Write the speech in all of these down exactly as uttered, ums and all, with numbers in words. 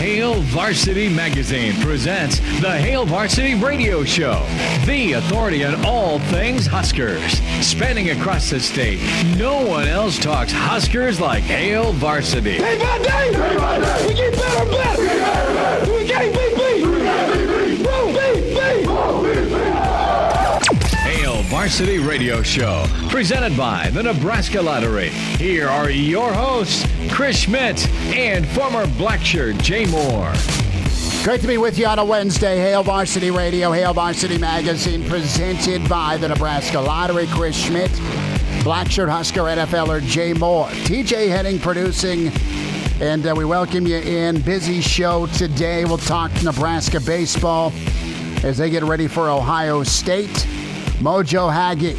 Hail Varsity Magazine presents the Hail Varsity Radio Show, the authority on all things Huskers. Spanning across the state, no one else talks Huskers like Hail Varsity. Day by day, day by day, we get better and better. We get better and better. We can't beat beat. We can't beat beat. Whoa, beat beat. Whoa, beat beat. Hail Varsity Radio Show, presented by the Nebraska Lottery. Here are your hosts, Chris Schmidt and former Blackshirt Jay Moore. Great to be with you on a Wednesday. Hail Varsity Radio, Hail Varsity Magazine, presented by the Nebraska Lottery. Chris Schmidt, Blackshirt Husker NFLer Jay Moore. T J Henning producing, and uh, we welcome you in. Busy show today. We'll talk Nebraska baseball as they get ready for Ohio State. Mojo Hagge,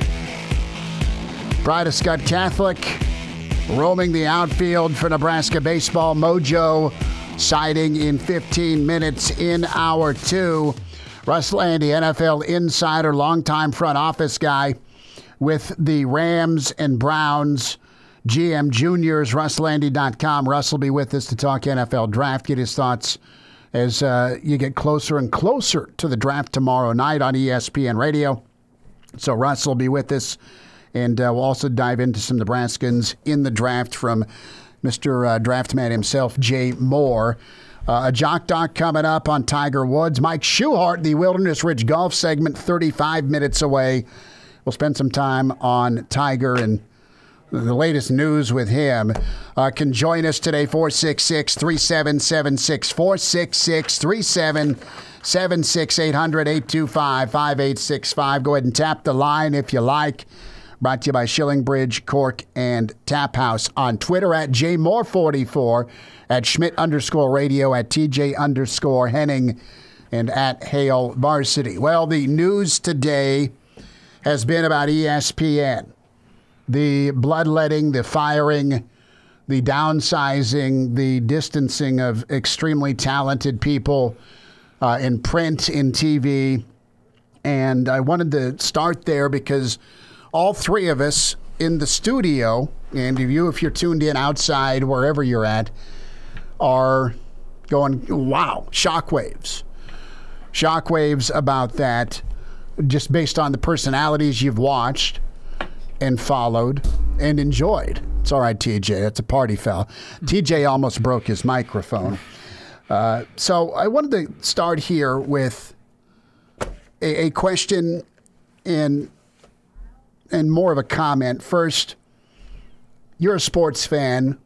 Pride of Scott Catholic, roaming the outfield for Nebraska baseball. Mojo sighting in fifteen minutes in hour two. Russ Landy, N F L insider, longtime front office guy with the Rams and Browns G M Juniors, russ landy dot com. Russ will be with us to talk N F L draft, get his thoughts as uh, you get closer and closer to the draft tomorrow night on E S P N Radio. So Russ will be with us, and uh, we'll also dive into some Nebraskans in the draft from Mister Uh, Draftman himself, Jay Moore. Uh, a Jock Doc coming up on Tiger Woods. Mike Schuhart, the Wilderness Ridge Golf segment, thirty-five minutes away. We'll spend some time on Tiger and the latest news with him. Uh, can join us today, four six six, three seven seven six, four six six, three seven seven six, eight hundred, eight two five, five eight six five. Go ahead and tap the line if you like. Brought to you by Shillingbridge, Cork, and Tap House. On Twitter at J Moore forty-four, at Schmidt underscore radio, at T J underscore Henning, and at Hail Varsity. Well, the news today has been about E S P N. The bloodletting, the firing, the downsizing, the distancing of extremely talented people uh, in print, in T V. And I wanted to start there because all three of us in the studio, and you, if you're tuned in outside, wherever you're at, are going, wow, shockwaves. Shockwaves about that, just based on the personalities you've watched and followed and enjoyed. It's all right, T J. That's a party foul. T J almost broke his microphone. Uh, so I wanted to start here with a, a question and and more of a comment. First, you're a sports fan.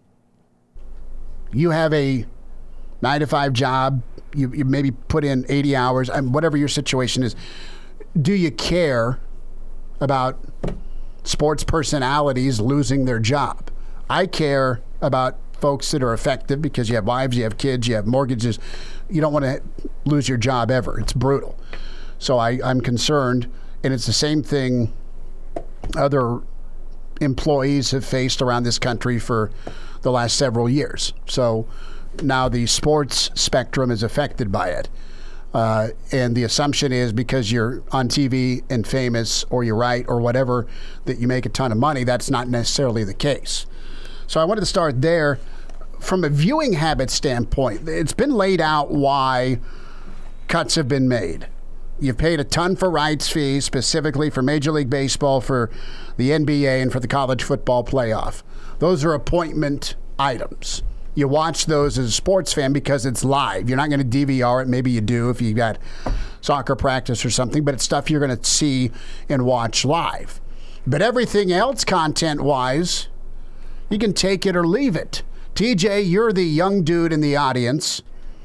You have a nine to five job. You, you maybe put in eighty hours, I mean, whatever your situation is. Do you care about sports personalities losing their job? I care about folks that are effective because you have wives, you have kids, you have mortgages. You don't want to lose your job ever. It's brutal. So I, I'm concerned, and it's the same thing other employees have faced around this country for the last several years. So now the sports spectrum is affected by it. Uh, and the assumption is because you're on T V and famous, or you write, or whatever, that you make a ton of money. That's not necessarily the case. So I wanted to start there. From a viewing habit standpoint, it's been laid out why cuts have been made. You've paid a ton for rights fees, specifically for Major League Baseball, for the N B A, and for the college football playoff. Those are appointment items. You watch those as a sports fan because it's live. You're not going to D V R it. Maybe you do if you got soccer practice or something, but it's stuff you're going to see and watch live. But everything else, content-wise, you can take it or leave it. T J, you're the young dude in the audience.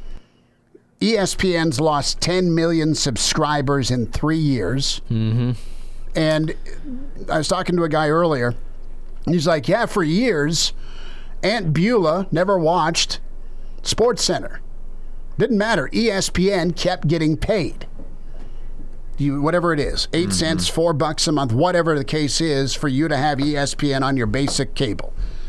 E S P N's lost ten million subscribers in three years. Mm-hmm. And I was talking to a guy earlier. He's like, yeah, for years, Aunt Beulah never watched SportsCenter. Didn't matter. E S P N kept getting paid. You, whatever it is, eight mm-hmm. cents, four bucks a month, whatever the case is, for you to have E S P N on your basic cable.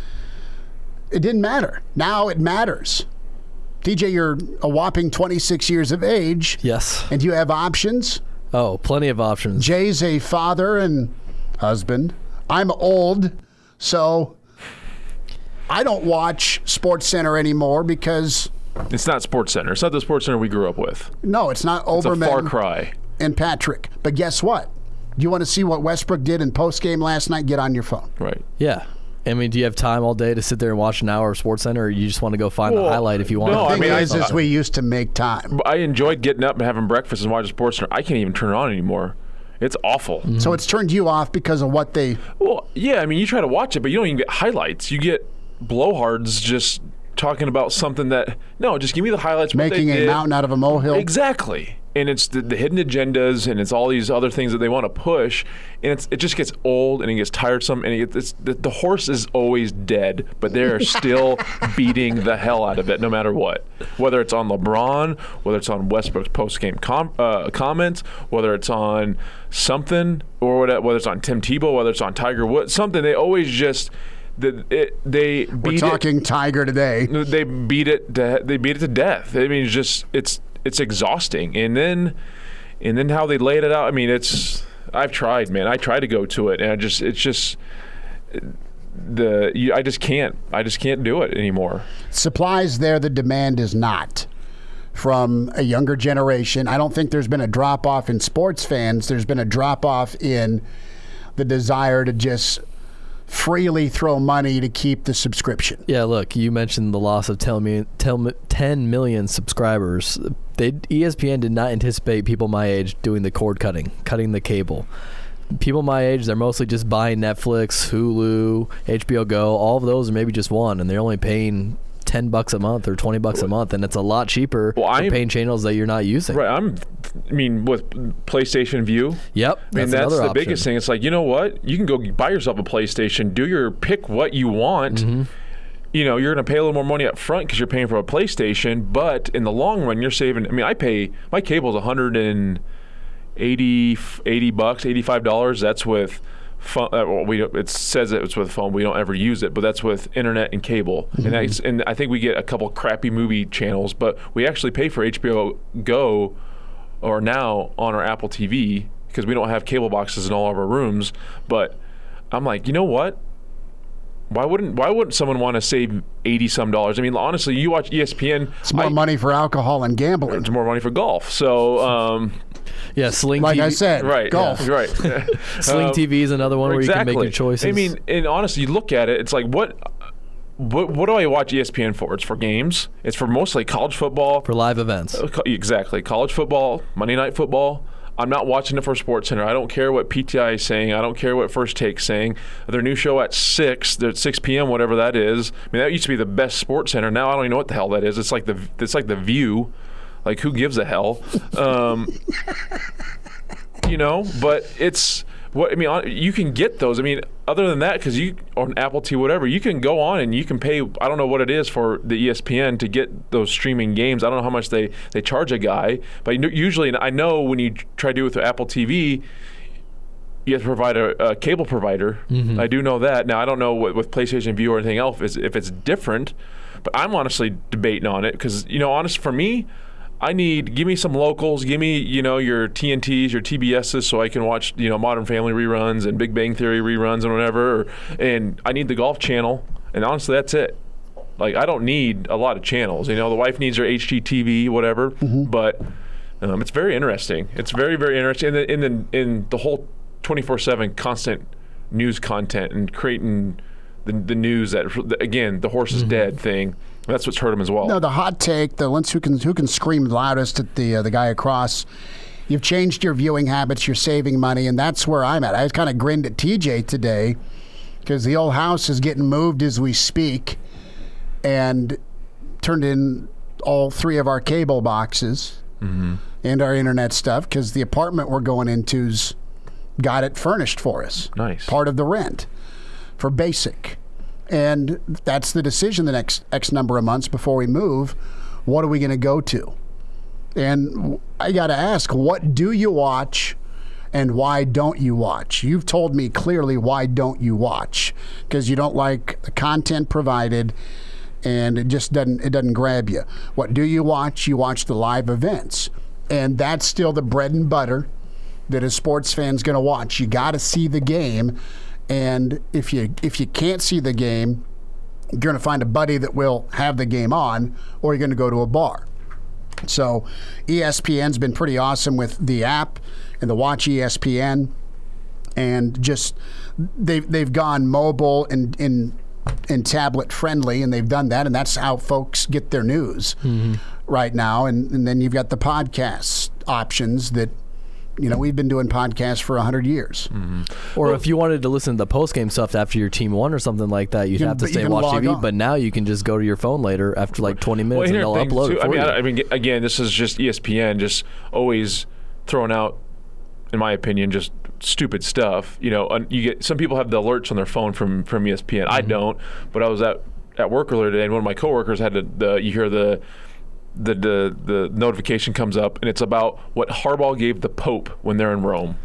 It didn't matter. Now it matters. T J, you're a whopping twenty-six years of age. Yes. And you have options. Oh, plenty of options. Jay's a father and husband. I'm old, so I don't watch SportsCenter anymore because It's not SportsCenter. It's not the SportsCenter we grew up with. No, it's not Olbermann. It's a far cry. And Patrick. But guess what? Do you want to see what Westbrook did in postgame last night? Get on your phone. Right. Yeah. I mean, do you have time all day to sit there and watch an hour of SportsCenter, or you just want to go find well, the highlight if you want? No, the I thing mean, is, I, is we used to make time. I enjoyed getting up and having breakfast and watching SportsCenter. I can't even turn it on anymore. It's awful. Mm-hmm. So it's turned you off because of what they... Well, yeah, I mean, you try to watch it, but you don't even get highlights. You get blowhards just talking about something that... No, just give me the highlights. Making a did. mountain out of a molehill. Exactly. And it's the, the hidden agendas, and it's all these other things that they want to push, and it's it just gets old and it gets tiresome, and it gets, it's, the, the horse is always dead, but they're still beating the hell out of it no matter what. Whether it's on LeBron, whether it's on Westbrook's post-game com, uh, comments, whether it's on something, or whether, whether it's on Tim Tebow, whether it's on Tiger Woods, something, they always just... The, it, they beat We're talking it, Tiger today. They beat it. To, they beat it to death. I mean, it's just it's it's exhausting. And then, and then how they laid it out. I mean, it's. I've tried, man. I try to go to it, and I just it's just the. You, I just can't. I just can't do it anymore. Supply's there. The demand is not. From a younger generation, I don't think there's been a drop off in sports fans. There's been a drop off in the desire to just freely throw money to keep the subscription. Yeah, look, you mentioned the loss of ten million subscribers. They, E S P N did not anticipate people my age doing the cord cutting, cutting the cable. People my age, they're mostly just buying Netflix, Hulu, H B O Go. All of those are maybe just one, and they're only paying ten bucks a month or twenty bucks a month, and it's a lot cheaper well, for paying channels that you're not using. Right. I'm. I mean, with PlayStation View. Yep. I mean, that's, that's the option. biggest thing. It's like, you know what? You can go buy yourself a PlayStation. Do your pick what you want. Mm-hmm. You know, you're going to pay a little more money up front because you're paying for a PlayStation, but in the long run, you're saving. I mean, I pay my cable is one hundred eighty, eighty bucks, eighty-five dollars. That's with. Phone, uh, well, we it says that it's with phone. We don't ever use it, but that's with internet and cable. Mm-hmm. And, I, and I think we get a couple crappy movie channels, but we actually pay for H B O Go or now on our Apple T V because we don't have cable boxes in all of our rooms. But I'm like, you know what? Why wouldn't Why wouldn't someone want to save eighty some dollars? I mean, honestly, you watch E S P N. It's more I, money for alcohol and gambling. It's more money for golf. So. Um, Yeah, Sling like T V. I said, right, golf. Yeah, right. Sling um, T V is another one where exactly. you can make your choices. I mean, and honestly, you look at it, it's like, what, what, what do I watch E S P N for? It's for games. It's for mostly college football. For live events. Exactly. College football, Monday Night Football. I'm not watching it for SportsCenter. I don't care what P T I is saying. I don't care what First Take's saying. Their new show at six, at six p.m., whatever that is. I mean, that used to be the best SportsCenter. Now I don't even know what the hell that is. It's like the it's like the View. Like, who gives a hell? Um, you know, but it's what I mean. You can get those. I mean, other than that, because you on Apple T V, whatever, you can go on and you can pay. I don't know what it is for the E S P N to get those streaming games. I don't know how much they, they charge a guy, but usually, I know when you try to do it with Apple T V, you have to provide a, a cable provider. Mm-hmm. I do know that. Now I don't know what with PlayStation View or anything else is, if it's different, but I'm honestly debating on it because you know, honest for me. I need, give me some locals, give me, you know, your T N Ts, your T B Ss so I can watch, you know, Modern Family reruns and Big Bang Theory reruns and whatever. Or, and I need the Golf Channel. And honestly, that's it. Like, I don't need a lot of channels. You know, the wife needs her H G T V, whatever. Mm-hmm. But um, it's very interesting. It's very, very interesting. In the, in the, in the whole twenty-four seven constant news content and creating the, the news that, again, the horse is mm-hmm. dead thing. That's what's hurt him as well. No, the hot take, the let's who can who can scream loudest at the uh, the guy across. You've changed your viewing habits. You're saving money, and that's where I'm at. I kind of grinned at T J today because the old house is getting moved as we speak, and turned in all three of our cable boxes mm-hmm. and our internet stuff because the apartment we're going into's got it furnished for us. Nice. Part of the rent for basic. And that's the decision the next X number of months before we move. What are we going to go to? And I got to ask, what do you watch and why don't you watch? You've told me clearly why don't you watch. Because you don't like the content provided and it just doesn't it doesn't grab you. What do you watch? You watch the live events. And that's still the bread and butter that a sports fan's going to watch. You got to see the game. And if you if you can't see the game, you're going to find a buddy that will have the game on, or you're going to go to a bar. So E S P N's been pretty awesome with the app and the Watch E S P N, and just they've they've gone mobile and and, and tablet friendly, and they've done that, and that's how folks get their news mm-hmm. right now. And, and then you've got the podcast options that. You know, we've been doing podcasts for one hundred years. Mm-hmm. Or well, if you wanted to listen to the post-game stuff after your team won or something like that, you'd you have can, to stay and watch T V. On. But now you can just go to your phone later after like twenty minutes well, and they'll upload too, it for I mean, you. I, I mean, again, this is just E S P N just always throwing out, in my opinion, just stupid stuff. You know, you get some people have the alerts on their phone from, from E S P N. Mm-hmm. I don't, but I was at, at work earlier today, and one of my coworkers had to, the you hear the The, the the notification comes up, and it's about what Harbaugh gave the Pope when they're in Rome.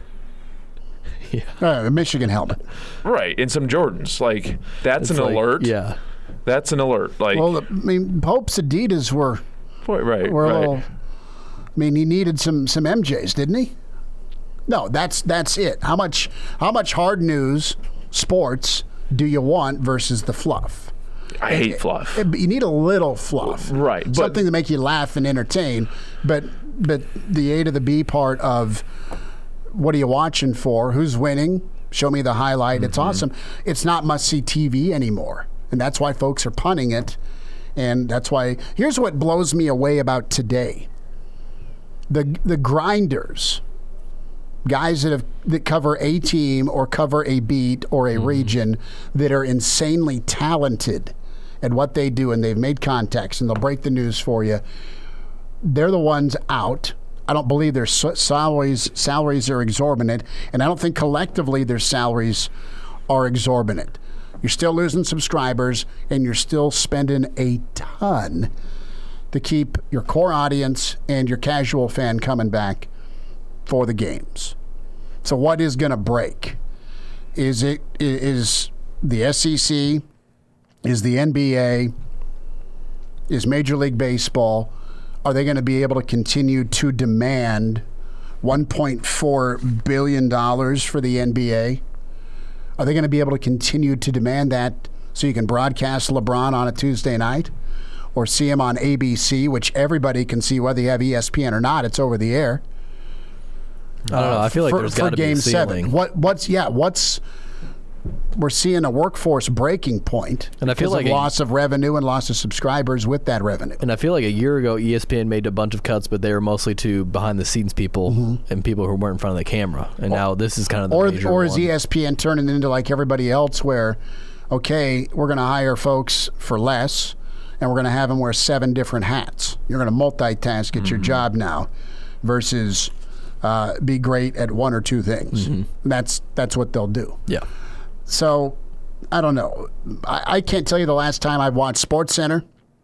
Yeah, uh, the Michigan helmet, right? And some Jordans. Like that's it's an like, alert. Yeah, that's an alert. Like, well, I mean, Pope's Adidas were right. Were right. a little, I mean, he needed some some M Js, didn't he? No, that's that's it. How much how much hard news sports do you want versus the fluff? I hate it, fluff. It, you need a little fluff, right? Something to make you laugh and entertain. But but the A to the B part of what are you watching for? Who's winning? Show me the highlight. Mm-hmm. It's awesome. It's not must-see T V anymore, and that's why folks are punting it. And that's why here's what blows me away about today: the the grinders, guys that have that cover a team or cover a beat or a mm-hmm. region that are insanely talented at what they do, and they've made contacts, and they'll break the news for you. They're the ones out. I don't believe their salaries salaries are exorbitant, and I don't think collectively their salaries are exorbitant. You're still losing subscribers, and you're still spending a ton to keep your core audience and your casual fan coming back for the games. So what is going to break? Is it is the S E C? Is the N B A? Is Major League Baseball? Are they going to be able to continue to demand one point four billion dollars for the N B A? Are they going to be able to continue to demand that so you can broadcast LeBron on a Tuesday night or see him on A B C, which everybody can see whether you have E S P N or not? It's over the air. I don't know. I feel like for, there's got to be a ceiling. Seven. What? What's yeah? What's we're seeing a workforce breaking point, and I feel like of a, loss of revenue and loss of subscribers with that revenue. And I feel like a year ago, E S P N made a bunch of cuts, but they were mostly to behind the scenes people mm-hmm. and people who weren't in front of the camera. And or, now this is kind of the or major or is one. E S P N turning into like everybody else, where okay, we're going to hire folks for less, and we're going to have them wear seven different hats. You're going to multitask at mm-hmm. your job now, versus. Uh, be great at one or two things. Mm-hmm. That's that's what they'll do. Yeah. So, I don't know. I, I can't tell you the last time I've watched SportsCenter.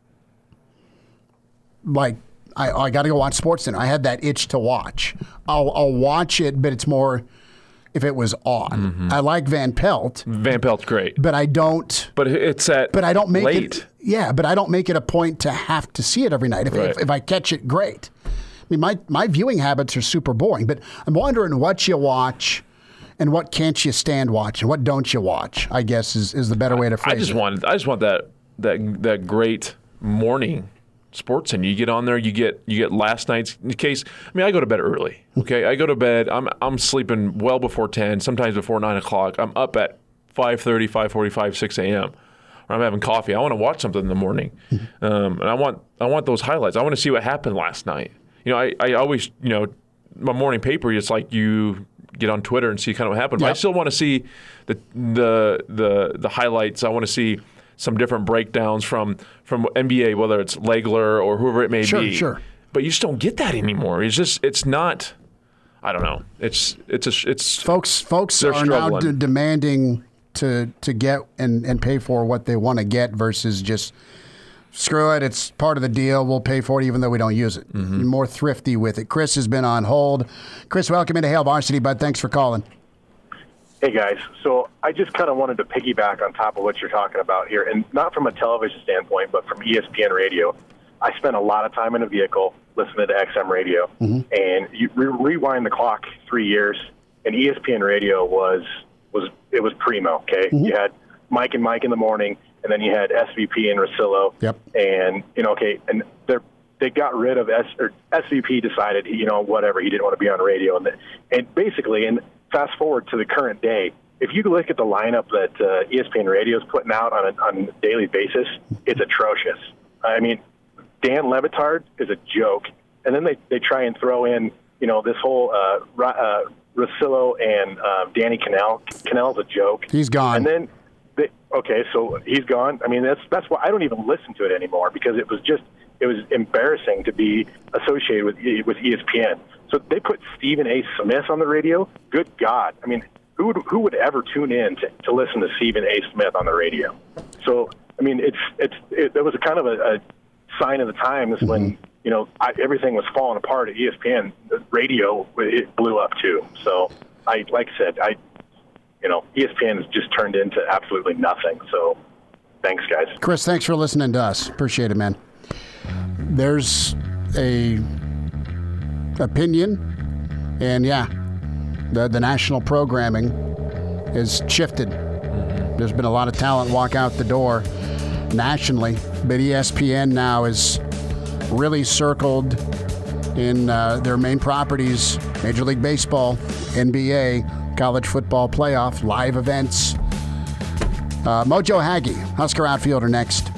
Like, I, I got to go watch SportsCenter. I had that itch to watch. I'll, I'll watch it, but it's more if it was on. Mm-hmm. I like Van Pelt. Van Pelt's great. But I don't. But it's at But I don't make late. it. Yeah, but I don't make it a point to have to see it every night. If, right. if, if I catch it, great. I mean, my, my viewing habits are super boring, but I'm wondering what you watch and what can't you stand watching, what don't you watch, I guess is, is the better way to phrase it. I just it. want I just want that that that great morning sports, and you get on there, you get you get last night's in case. I mean, I go to bed early. Okay, I go to bed. I'm I'm sleeping well before ten, sometimes before nine o'clock. I'm up at five thirty, five forty-five, six a.m. or I'm having coffee. I want to watch something in the morning, um, and I want I want those highlights. I want to see what happened last night. You know, I, I always, you know, my morning paper, it's like you get on Twitter and see kind of what happened. Yep. But I still want to see the the the the highlights. I want to see some different breakdowns from from N B A, whether it's Legler or whoever it may sure, be. Sure, sure. But you just don't get that anymore. It's just, it's not, I don't know. It's, it's, a, it's, folks, folks are struggling. now d- demanding to to get and, and pay for what they want to get versus just, screw it, it's part of the deal. We'll pay for it even though we don't use it. Mm-hmm. You're more thrifty with it. Chris has been on hold. Chris, welcome into Hail Varsity, bud. Thanks for calling. Hey, guys. So I just kind of wanted to piggyback on top of what you're talking about here, and not from a television standpoint, but from E S P N radio. I spent a lot of time in a vehicle listening to X M radio, mm-hmm. and you re- rewind the clock three years, and E S P N radio was was it was primo. Okay, mm-hmm. You had Mike and Mike in the morning, and then you had S V P and Rosillo. Yep. And, you know, okay, and they're, they got rid of S, or S V P decided, you know, whatever, he didn't want to be on radio. And, the, and basically, and fast forward to the current day, if you look at the lineup that uh, E S P N Radio is putting out on a, on a daily basis, it's atrocious. I mean, Dan Le Batard is a joke. And then they, they try and throw in, you know, this whole uh, uh, Rosillo and uh, Danny Cannell. Cannell's a joke. He's gone. And then, they, okay, so he's gone. I mean, that's that's why I don't even listen to it anymore, because it was just it was embarrassing to be associated with with E S P N. So they put Stephen A. Smith on the radio. Good God! I mean, who would who would ever tune in to, to listen to Stephen A. Smith on the radio? So I mean, it's it's it, it was a kind of a, a sign of the times mm-hmm. when you know I, everything was falling apart at E S P N. The radio it blew up too. So I like I said I. You know, E S P N has just turned into absolutely nothing. So, thanks, guys. Chris, thanks for listening to us. Appreciate it, man. There's a opinion, and yeah, the the national programming is shifted. There's been a lot of talent walk out the door nationally, but E S P N now is really circled in uh, their main properties: Major League Baseball, N B A, college football playoff, live events. Uh, Mojo Hagge, Husker outfielder, next.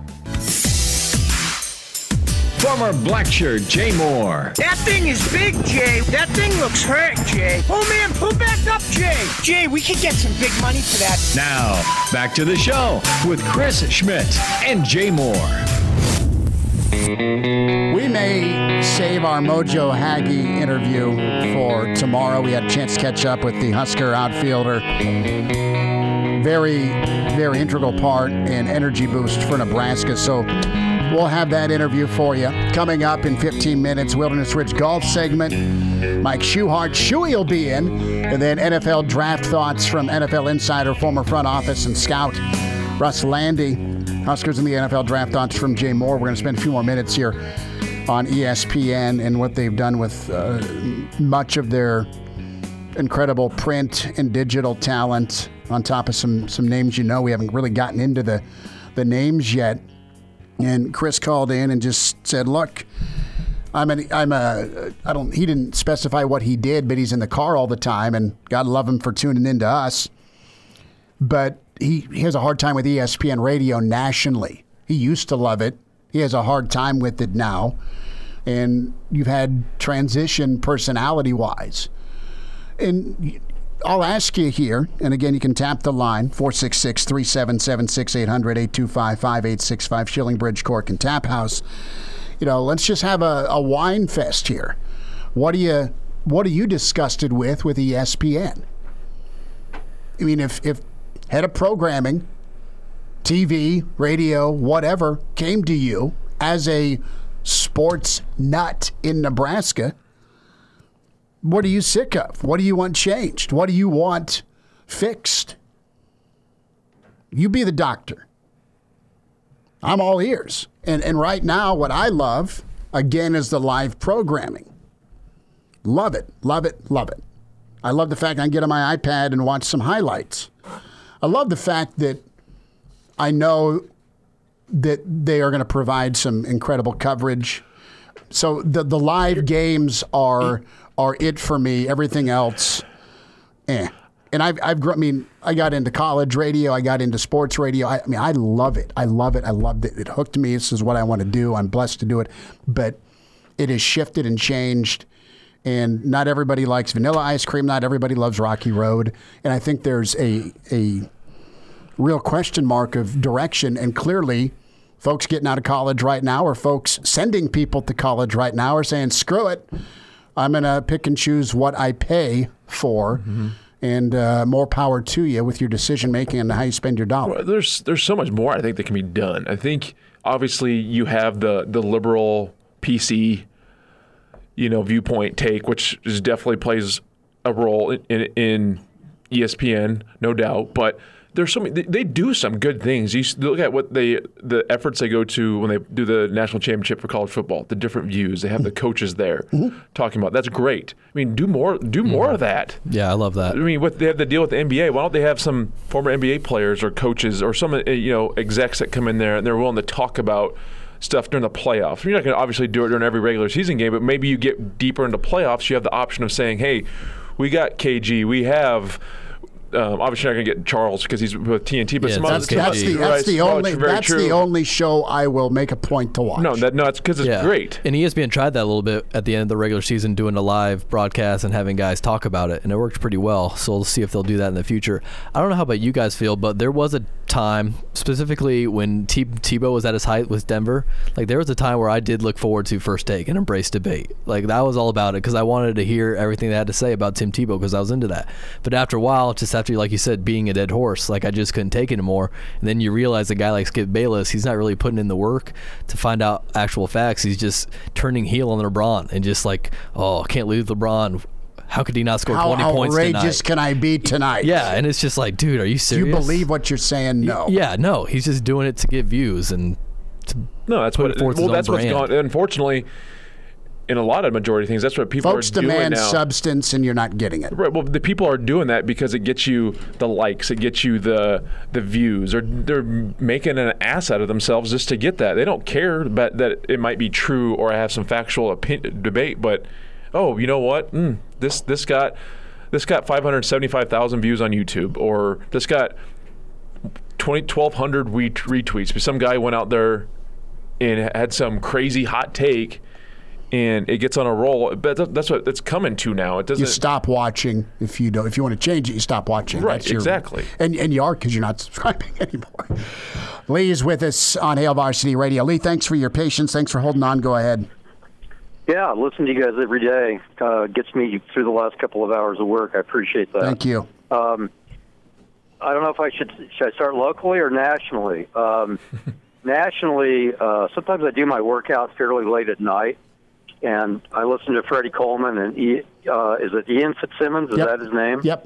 Former Blackshirt Jay Moore. That thing is big, Jay. That thing looks hurt, Jay. Oh, man, pull back up, Jay. Jay, we could get some big money for that. Now, back to the show with Chris Schmidt and Jay Moore. We may save our Mojo Hagge interview for tomorrow. We had a chance to catch up with the Husker outfielder. Very, very integral part and energy boost for Nebraska. So we'll have that interview for you. Coming up in fifteen minutes, Wilderness Ridge Golf segment. Mike Schuhart, Shuey will be in. And then N F L draft thoughts from N F L insider, former front office and scout, Russ Landy. Huskers in the N F L draft thoughts from Jay Moore. We're going to spend a few more minutes here on E S P N and what they've done with uh, much of their incredible print and digital talent, on top of some some names you know. We haven't really gotten into the the names yet. And Chris called in and just said, "Look, I'm an I'm a I don't he didn't specify what he did, but he's in the car all the time, and God love him for tuning in to us. But he, he has a hard time with E S P N radio nationally. He used to love it. He has a hard time with it now. And you've had transition personality-wise. And I'll ask you here, and again, you can tap the line, four six six, three seven seven, six eight hundred, eight two five, five eight six five, Shilling Bridge, Cork, and Tap House. You know, let's just have a, a wine fest here. What are you what are you disgusted with with E S P N? I mean, if if head of programming, T V, radio, whatever, came to you as a sports nut in Nebraska, what are you sick of? What do you want changed? What do you want fixed? You be the doctor. I'm all ears. And and right now, what I love, again, is the live programming. Love it, love it, love it. I love the fact I can get on my iPad and watch some highlights. I love the fact that I know that they are going to provide some incredible coverage. So the the live games are are it for me. Everything else, eh. And I've I've I mean I got into college radio. I got into sports radio. I, I mean I love it. I love it. I loved it. It hooked me. This is what I want to do. I'm blessed to do it. But it has shifted and changed. And not everybody likes vanilla ice cream. Not everybody loves Rocky Road. And I think there's a a real question mark of direction. And clearly, folks getting out of college right now, or folks sending people to college right now, are saying, screw it. I'm going to pick and choose what I pay for. Mm-hmm. And uh, more power to you with your decision making and how you spend your dollar. Well, there's there's so much more I think that can be done. I think obviously you have the the liberal P C, you know, viewpoint take, which is definitely plays a role in, in, in E S P N, no doubt. But there's so many. They, they do some good things. You look at what they, the efforts they go to when they do the national championship for college football. The different views. They have the coaches there mm-hmm. talking about. That's great. I mean, do more. Do more mm-hmm. of that. Yeah, I love that. I mean, what they have to deal with the N B A. Why don't they have some former N B A players or coaches or some you know execs that come in there and they're willing to talk about stuff during the playoffs? You're not going to obviously do it during every regular season game, but maybe you get deeper into playoffs. You have the option of saying, "Hey, we got K G. We have." Um, obviously, you're not going to get Charles because he's with T N T, but yeah, some that's, other that's the that's the right, only that's true. the only show I will make a point to watch. No, that no, it's because it's yeah. great. And E S P N tried that a little bit at the end of the regular season, doing a live broadcast and having guys talk about it, and it worked pretty well. So we'll see if they'll do that in the future. I don't know how about you guys feel, but there was a time, specifically when T- Tebow was at his height with Denver. Like there was a time where I did look forward to First Take and embrace debate. Like that was all about it because I wanted to hear everything they had to say about Tim Tebow because I was into that. But after a while, just after, like you said, being a dead horse, like I just couldn't take it anymore. And then you realize a guy like Skip Bayless, he's not really putting in the work to find out actual facts. He's just turning heel on LeBron and just like, oh, can't lose LeBron. How could he not score How twenty points tonight? How outrageous can I be tonight? Yeah, and it's just like, dude, are you serious? Do you believe what you're saying? No. Yeah, no. He's just doing it to get views and to no. That's put what. forth Well, his that's own what's brand. gone. Unfortunately, in a lot of majority things, that's what people Folks are doing demand now. substance, and you're not getting it. Right. Well, the people are doing that because it gets you the likes, it gets you the the views, or they're making an ass out of themselves just to get that. They don't care about that it might be true or have some factual opinion, debate, but oh, you know what? Mm, this this got this got five hundred seventy-five thousand views on YouTube, or this got twelve hundred retweets. But some guy went out there and had some crazy hot take. And it gets on a roll, but that's what it's coming to now. It doesn't. You stop watching if you don't. If you want to change it, you stop watching. Right, That's your, exactly. And and you are because you're not subscribing anymore. Lee is with us on Hail Varsity Radio. Lee, thanks for your patience. Thanks for holding on. Go ahead. Yeah, I listen to you guys every day. Uh, gets me through the last couple of hours of work. I appreciate that. Thank you. Um, I don't know if I should should I start locally or nationally. Um, nationally, uh, sometimes I do my workout fairly late at night. And I listen to Freddie Coleman and e, uh, is it Ian Fitzsimmons? Is yep. that his name? Yep.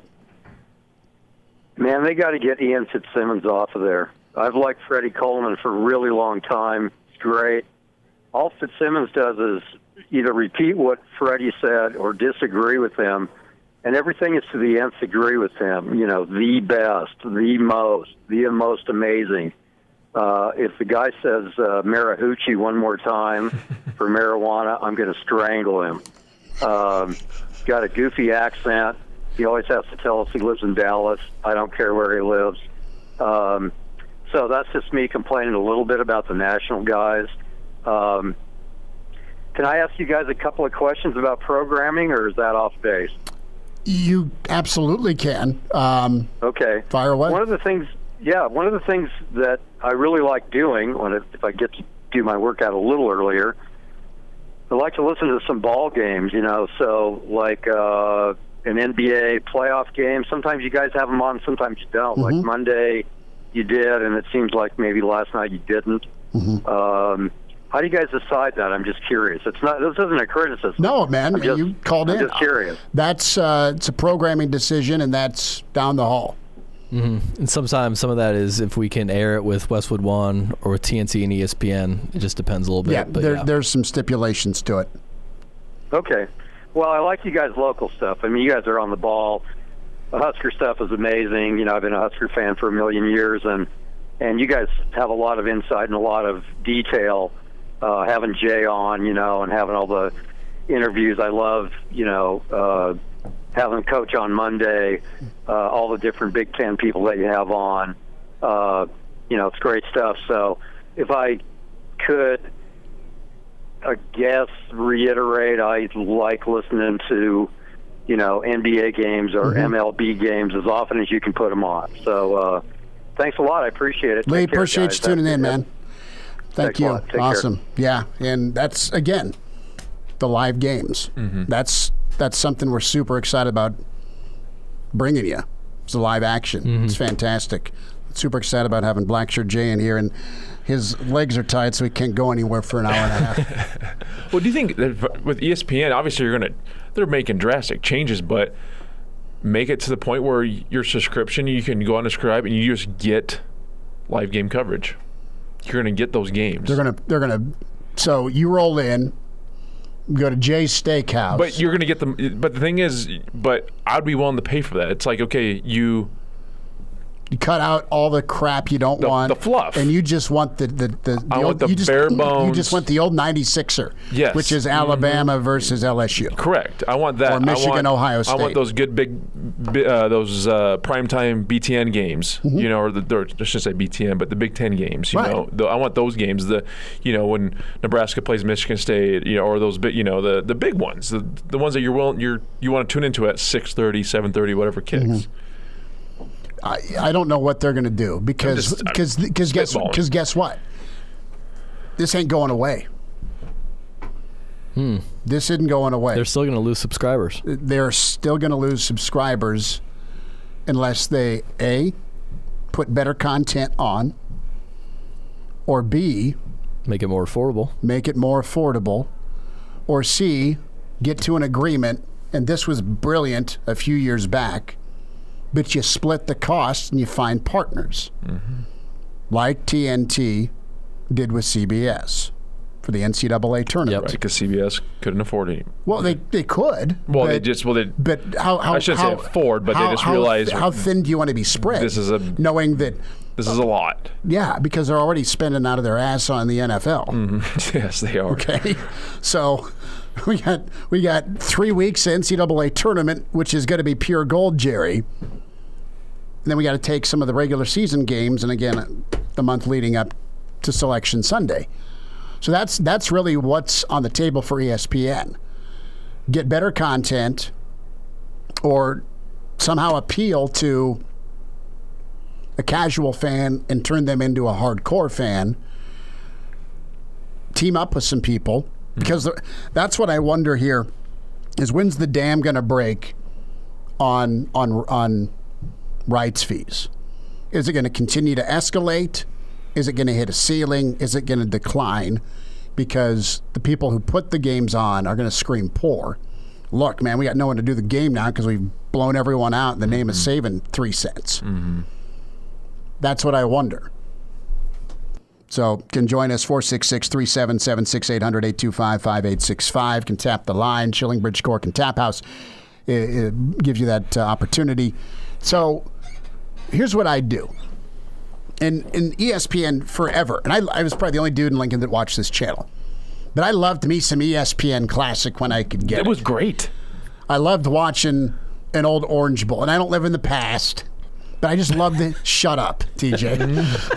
Man, they got to get Ian Fitzsimmons off of there. I've liked Freddie Coleman for a really long time. It's great. All Fitzsimmons does is either repeat what Freddie said or disagree with him, and everything is to the nth degree with him. You know, the best, the most, the most amazing. Uh, if the guy says uh, Marahoochee one more time for marijuana, I'm going to strangle him. Um, got a goofy accent. He always has to tell us he lives in Dallas. I don't care where he lives. Um, so that's just me complaining a little bit about the national guys. Um, can I ask you guys a couple of questions about programming, or is that off base? You absolutely can. Um, okay. Fire away. One of the things... Yeah, one of the things that I really like doing when it, if I get to do my workout a little earlier, I like to listen to some ball games, you know, so like uh, an N B A playoff game. Sometimes you guys have them on, sometimes you don't. Mm-hmm. Like Monday you did, and it seems like maybe last night you didn't. Mm-hmm. Um, how do you guys decide that? I'm just curious. It's not. This isn't a criticism. No, man, just, you called I'm in. just curious. That's uh, it's a programming decision, and that's down the hall. Mm-hmm. And sometimes some of that is if we can air it with Westwood One or with T N T and E S P N. It just depends a little bit. Yeah, but there, yeah. there's some stipulations to it. Okay. Well, I like you guys' local stuff. I mean, you guys are on the ball. The Husker stuff is amazing. You know, I've been a Husker fan for a million years, and and you guys have a lot of insight and a lot of detail. Uh, having Jay on, you know, and having all the interviews. I love, you know, uh, having Coach on Monday, uh, all the different Big Ten people that you have on. Uh, you know, it's great stuff. So if I could, I guess, reiterate, I like listening to, you know, N B A games or mm-hmm. M L B games as often as you can put them on. So uh, thanks a lot. I appreciate it. Lee, Take care, appreciate guys. you tuning That's in, good. man. Thank Thanks you. a lot. Take Awesome. care. Yeah, and that's, again, the live games. Mm-hmm. That's that's something we're super excited about bringing you. It's a live action. Mm-hmm. It's fantastic. Super excited about having Blackshirt Jay in here, and his legs are tied, so he can't go anywhere for an hour and a half. Well, do you think that with E S P N, obviously you're gonna they're making drastic changes, but make it to the point where your subscription, you can go on subscribe and you just get live game coverage. You're going to get those games. They're going to, they're going to, so you roll in, go to Jay's Steakhouse. But you're going to get them. But the thing is, but I'd be willing to pay for that. It's like, okay, you. You cut out all the crap you don't the, want. The fluff. And you just want the, the, the, the I old, want the you just, bare bones. You just want the old ninety-sixer. Yes. Which is Alabama mm-hmm. versus L S U. Correct. I want that. Or Michigan, I want, Ohio State. I want those good big, uh, those uh, primetime B T N games, mm-hmm. you know, or, the, or I should say B T N, but the Big Ten games, you right. know. The, I want those games, the, you know, when Nebraska plays Michigan State, you know, or those big, you know, the, the big ones, the, the ones that you're willing, you're, you want to tune into at six thirty, seven thirty, whatever kicks. Mm-hmm. I, I don't know what they're going to do because because because guess because guess what? This ain't going away. Hmm. This isn't going away. They're still going to lose subscribers. They're still going to lose subscribers unless they A, put better content on, or B, make it more affordable. Make it more affordable, or C, get to an agreement. And this was brilliant a few years back. But you split the cost and you find partners, mm-hmm. like T N T did with C B S for the N C double A tournament. Yep, right, because C B S couldn't afford it. Well, they they could. Well, but, they just well they. But how? how I shouldn't how, say afford, but how, they just how, realized how thin do you want to be spread? This is a knowing that. This is a lot. Yeah, because they're already spending out of their ass on the N F L. Mm-hmm. Yes, they are. Okay, so. We got we got three weeks of N C double A tournament, which is going to be pure gold, Jerry. And then we got to take some of the regular season games, and again, the month leading up to Selection Sunday. So that's that's really what's on the table for E S P N. Get better content, or somehow appeal to a casual fan and turn them into a hardcore fan. Team up with some people. Because that's what I wonder here is when's the dam going to break on on on rights fees? Is it going to continue to escalate? Is it going to hit a ceiling? Is it going to decline? Because the people who put the games on are going to scream poor. Look, man, we got no one to do the game now because we've blown everyone out in the name mm-hmm. of saving three cents. Mm-hmm. That's what I wonder. So can join us, four six six, three seven seven, six eight hundred, eight two five, five eight six five. Can tap the line. Shilling Bridge Cork and Tap House it, it gives you that uh, opportunity. So here's what I do. In, in E S P N forever, and I, I was probably the only dude in Lincoln that watched this channel, but I loved me some E S P N Classic when I could get it. It was great. I loved watching an old Orange Bowl, and I don't live in the past. But I just love the shut up, T J. Let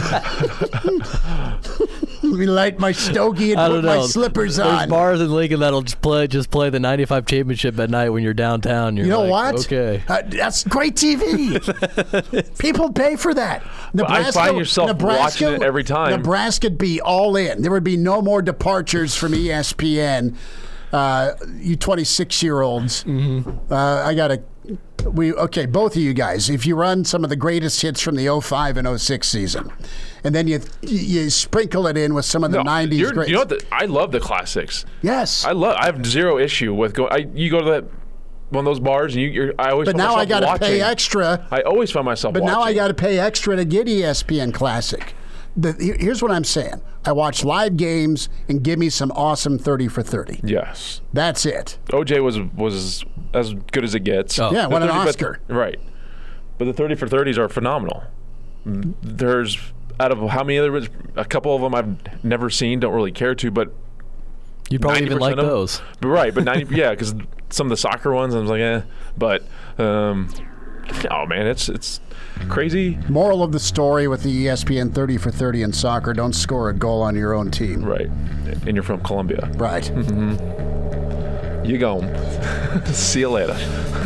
me light my stogie and put my slippers There's on. There's bars in Lincoln that'll just play just play the ninety-five championship at night when you're downtown. You're you know like, what? Okay, uh, that's great T V. People pay for that. Nebraska, I find yourself Nebraska, watching it every time. Nebraska'd be all in. There would be no more departures from E S P N. Uh, you twenty-six-year-olds. Mm-hmm. Uh, I got to. We okay, both of you guys. If you run some of the greatest hits from the oh five and oh six season, and then you you sprinkle it in with some of the no, nineties greats. You know what? The, I love the classics. Yes, I love. I have zero issue with going. I, you go to that one of those bars, and you. You're, I always. But find now myself I got to pay watching. extra. I always find myself. But watching. now I got to pay extra to get E S P N Classic. The, here's what I'm saying. I watch live games and give me some awesome thirty for thirty. Yes. That's it. O J was was as good as it gets. Oh. Yeah, won an Oscar. But, right. But the thirty for thirties are phenomenal. There's, out of how many other, a couple of them I've never seen, don't really care to, but you probably even like those. But right, but ninety yeah, because some of the soccer ones, I was like, eh. But, um, oh, man, it's it's crazy. Moral of the story with the E S P N thirty for thirty in soccer, don't score a goal on your own team. Right. And you're from Columbia. Right. Mm-hmm. You gone. See you later.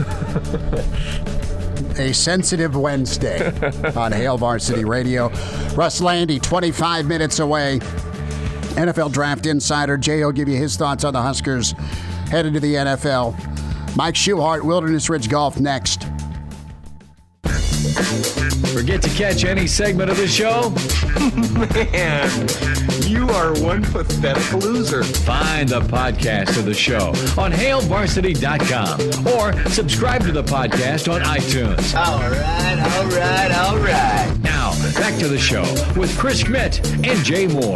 A sensitive Wednesday on Hail Varsity Radio. Russ Landy, twenty-five minutes away. N F L Draft Insider. Jay will give you his thoughts on the Huskers headed to the N F L. Mike Schuhart, Wilderness Ridge Golf next. Forget to catch any segment of the show? Man, you are one pathetic loser. Find the podcast of the show on hail varsity dot com or subscribe to the podcast on iTunes. All right, all right, all right. Now, back to the show with Chris Schmidt and Jay Moore.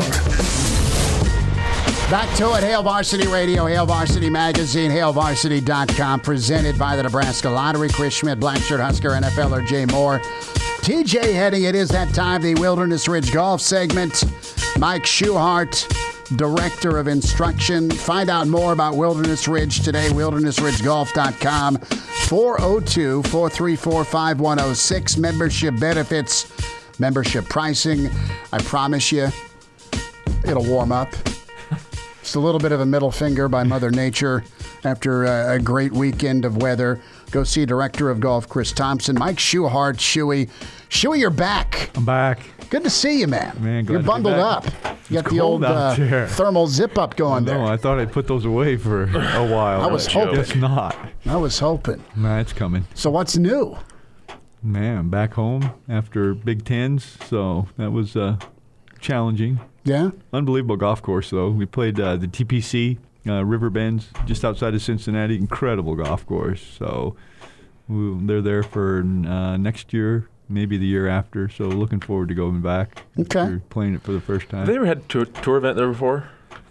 Back to it, Hail Varsity Radio, Hail Varsity Magazine, hail varsity dot com, presented by the Nebraska Lottery. Chris Schmidt, Blackshirt Husker, N F L er Jay Moore. T J heading, it is that time, the Wilderness Ridge Golf segment. Mike Schuhart, Director of Instruction. Find out more about Wilderness Ridge today, wilderness ridge golf dot com. four oh two, four three four, five one oh six. Membership benefits, membership pricing. I promise you, it'll warm up. Just a little bit of a middle finger by Mother Nature after a, a great weekend of weather. Go see Director of Golf Chris Thompson. Mike Schuhart, Shuey. Shuey, you're back. I'm back. Good to see you, man. Man, glad you're to be bundled back. up. You got It's the old cold out uh, there. thermal zip-up going there. No, I thought I'd put those away for a while. I was hoping. Guess not. I was hoping. Nah, it's coming. So what's new? Man, I'm back home after Big Tens, so that was uh, challenging. Yeah? Unbelievable golf course, though. We played uh, the T P C, uh, River Bends, just outside of Cincinnati. Incredible golf course. So we, they're there for uh, next year, maybe the year after. So looking forward to going back. Okay. We're playing it for the first time. Have they ever had a tour, tour event there before?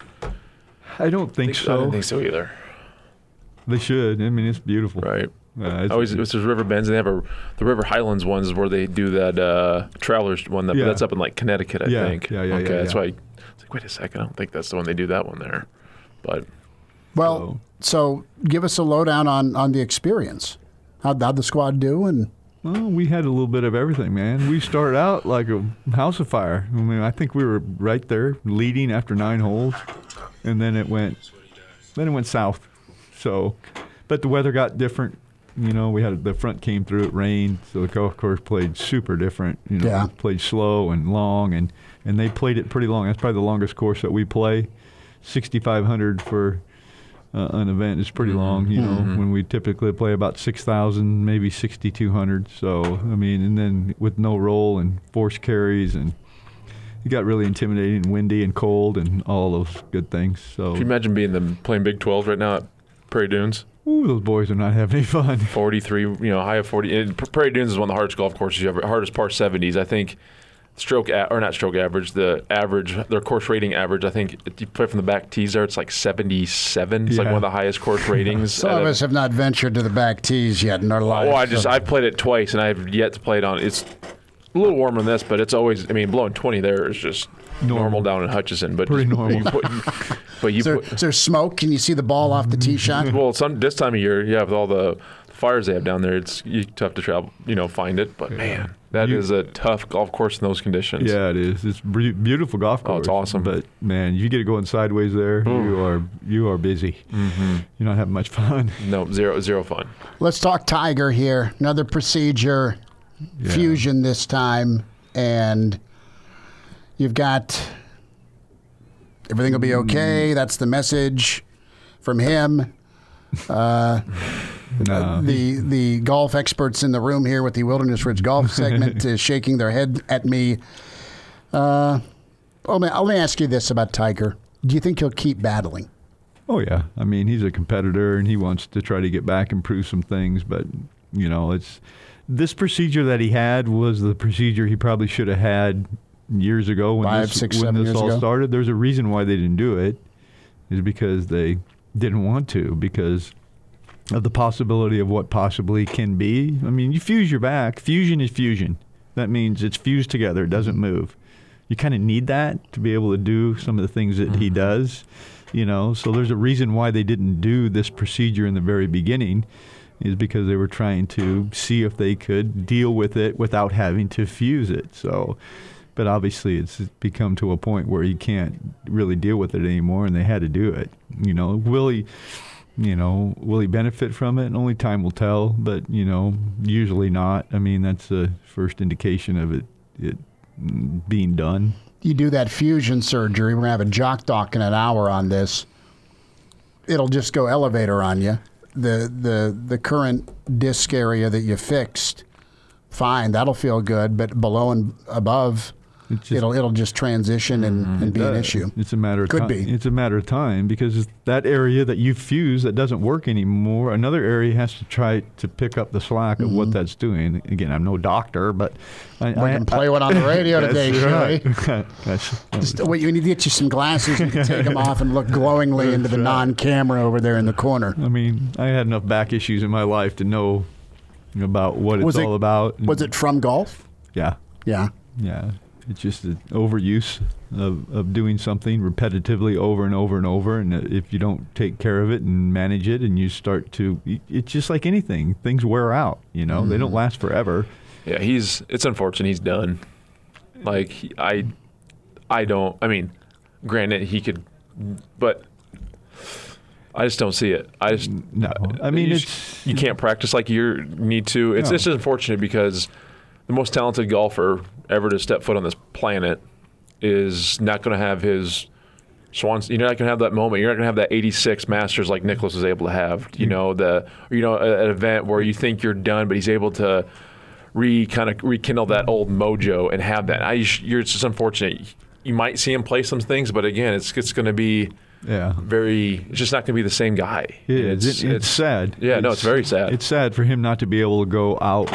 I don't think, I think so. I don't think so either. They should. I mean, it's beautiful. Right. Uh, it's, Always, it's there's River Bends, and they have a the River Highlands ones where they do that uh, Travelers one. That, Yeah. That's up in like Connecticut, I Yeah, think. yeah, yeah, Okay, yeah, that's yeah. why. I was like, wait a second, I don't think that's the one they do that one there. But Well, so give us a lowdown on, on the experience. How'd, how'd the squad do? And Well, we had a little bit of everything, man. We started out like a house of fire. I mean, I think we were right there, leading after nine holes, and then it went, then it went south. So, but the weather got different. You know, we had the front came through, it rained, so the golf course played super different. You know, Yeah. played slow and long, and and they played it pretty long. That's probably the longest course that we play. sixty-five hundred for uh, an event is pretty long. You know, when we typically play about six thousand, maybe sixty-two hundred. So I mean, and then with no roll and forced carries, and it got really intimidating, and windy and cold, and all those good things. So can you imagine being them playing Big twelve right now at Prairie Dunes? ooh, those boys are not having any fun. forty-three, you know, high of forty. And Prairie Dunes is one of the hardest golf courses you ever. Hardest par seventies, I think. Stroke a, or not stroke average, the average, their course rating average. I think if you play from the back tees there, it's like seventy-seven. It's like Yeah. one of the highest course ratings. some at of a- us have not ventured to the back tees yet in our life. Oh, I just so- I've played it twice and I've yet to play it on. It's a little warmer than this, but it's always. I mean, blowing twenty there is just normal, Normal. down in Hutchison. But Pretty just- normal. You put, but you Is there, put, is there smoke? Can you see the ball off the tee shot? well, some this time of year, yeah, with all the fires they have down there, it's you tough to travel, you know, find it. But man, that You- is a tough golf course in those conditions. Yeah, it is. It's be- beautiful golf course. Oh, it's awesome. But man, you get it going sideways there. You are you are busy. Mm-hmm. You're not having much fun. No, zero zero fun. Let's talk Tiger here. Another procedure, Yeah. fusion this time, and you've got everything will be okay. Mm. That's the message from him. Uh, No. the the golf experts in the room here with the Wilderness Ridge Golf segment is shaking their head at me. Uh, let me, let me ask you this about Tiger. Do you think he'll keep battling? Oh yeah, I mean he's a competitor and he wants to try to get back and prove some things. But you know, it's this procedure that he had was the procedure he probably should have had years ago when Five, this, six, when seven this years all ago? started. There's a reason why they didn't do it, is because they didn't want to because of the possibility of what possibly can be. I mean, you fuse your back. Fusion is fusion. That means it's fused together. It doesn't move. You kind of need that to be able to do some of the things that he does, you know. So there's a reason why they didn't do this procedure in the very beginning, is because they were trying to see if they could deal with it without having to fuse it. So, but obviously it's become to a point where he can't really deal with it anymore, and they had to do it. You know, will he? You know, will he benefit from it? Only time will tell, but, you know, usually not. I mean, that's the first indication of it, it being done. You do that fusion surgery. We're going to have a jock doc in an hour on this. It'll just go elevator on you. The, the, the current disc area that you fixed fine, that'll feel good. But below and above, just, it'll it'll just transition and, mm-hmm. and be that, an issue. It's a matter of Could time. be. It's a matter of time because that area that you fuse that doesn't work anymore, another area has to try to pick up the slack of mm-hmm. what that's doing. Again, I'm no doctor, but I, we I can play I, one on the radio today, right. Shelly. Just, well, you need to get you some glasses and take them off and look glowingly into the right. non-camera over there in the corner. I mean, I had enough back issues in my life to know about what it's was it, all about. Was it from golf? Yeah. Yeah. Yeah. It's just an overuse of, of doing something repetitively over and over and over. And if you don't take care of it and manage it and you start to, it's just like anything. Things wear out, you know. Mm. They don't last forever. Yeah, he's, it's unfortunate he's done. Like, I, I don't, I mean, granted, he could, but I just don't see it. I just, no. I mean, you, it's, you can't practice like you need to. It's, no. it's just unfortunate because the most talented golfer ever to step foot on this planet is not going to have his swans. You're not going to have that moment. You're not going to have that eighty-six Masters like Nicklaus was able to have. You know, the you know an event where you think you're done, but he's able to re kind of rekindle that old mojo and have that. I, you're it's just unfortunate. You might see him play some things, but again, it's it's going to be. Yeah, very. It's just not going to be the same guy. It is. It's, it's, it's sad. Yeah, it's, no, it's very sad. It's sad for him not to be able to go out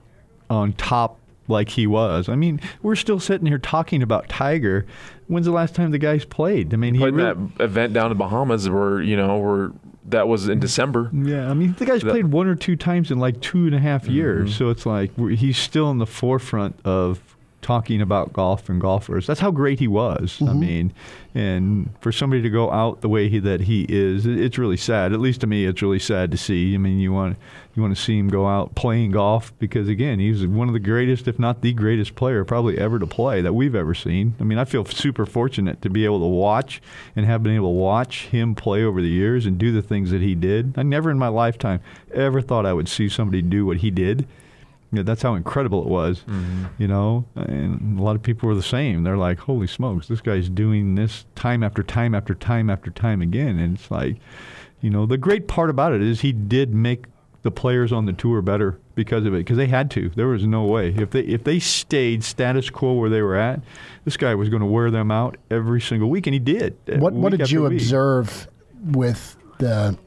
on top like he was. I mean, we're still sitting here talking about Tiger. When's the last time the guys played? I mean, he played really, that event down in Bahamas where you know where that was in December. Yeah, I mean, the guy's that, played one or two times in like two and a half years. Mm-hmm. So it's like he's still in the forefront of talking about golf and golfers. That's how great he was. Mm-hmm. I mean, and for somebody to go out the way he, that he is, it's really sad. At least to me, it's really sad to see. I mean, you want you want to see him go out playing golf because, again, he's one of the greatest, if not the greatest player probably ever to play that we've ever seen. I mean, I feel super fortunate to be able to watch and have been able to watch him play over the years and do the things that he did. I never in my lifetime ever thought I would see somebody do what he did. Yeah, that's how incredible it was, mm-hmm. you know, and a lot of people were the same. They're like, holy smokes, this guy's doing this time after time after time after time again. And it's like, you know, the great part about it is he did make the players on the tour better because of it, because they had to. There was no way. If they if they stayed status quo where they were at, this guy was going to wear them out every single week, and he did. What What did you week. observe with the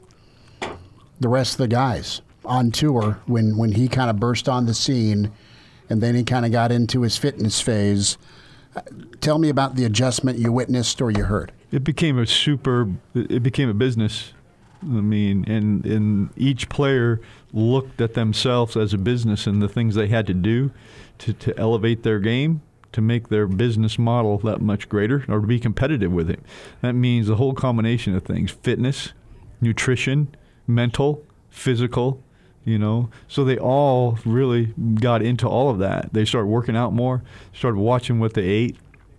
the rest of the guys on tour when, when he kind of burst on the scene and then he kind of got into his fitness phase? Tell me about the adjustment you witnessed or you heard. It became a super, it became a business. I mean, and, and each player looked at themselves as a business and the things they had to do to, to elevate their game, to make their business model that much greater or to be competitive with it. That means the whole combination of things: fitness, nutrition, mental, physical, you know. So they all really got into all of that. They started working out more, started watching what they ate.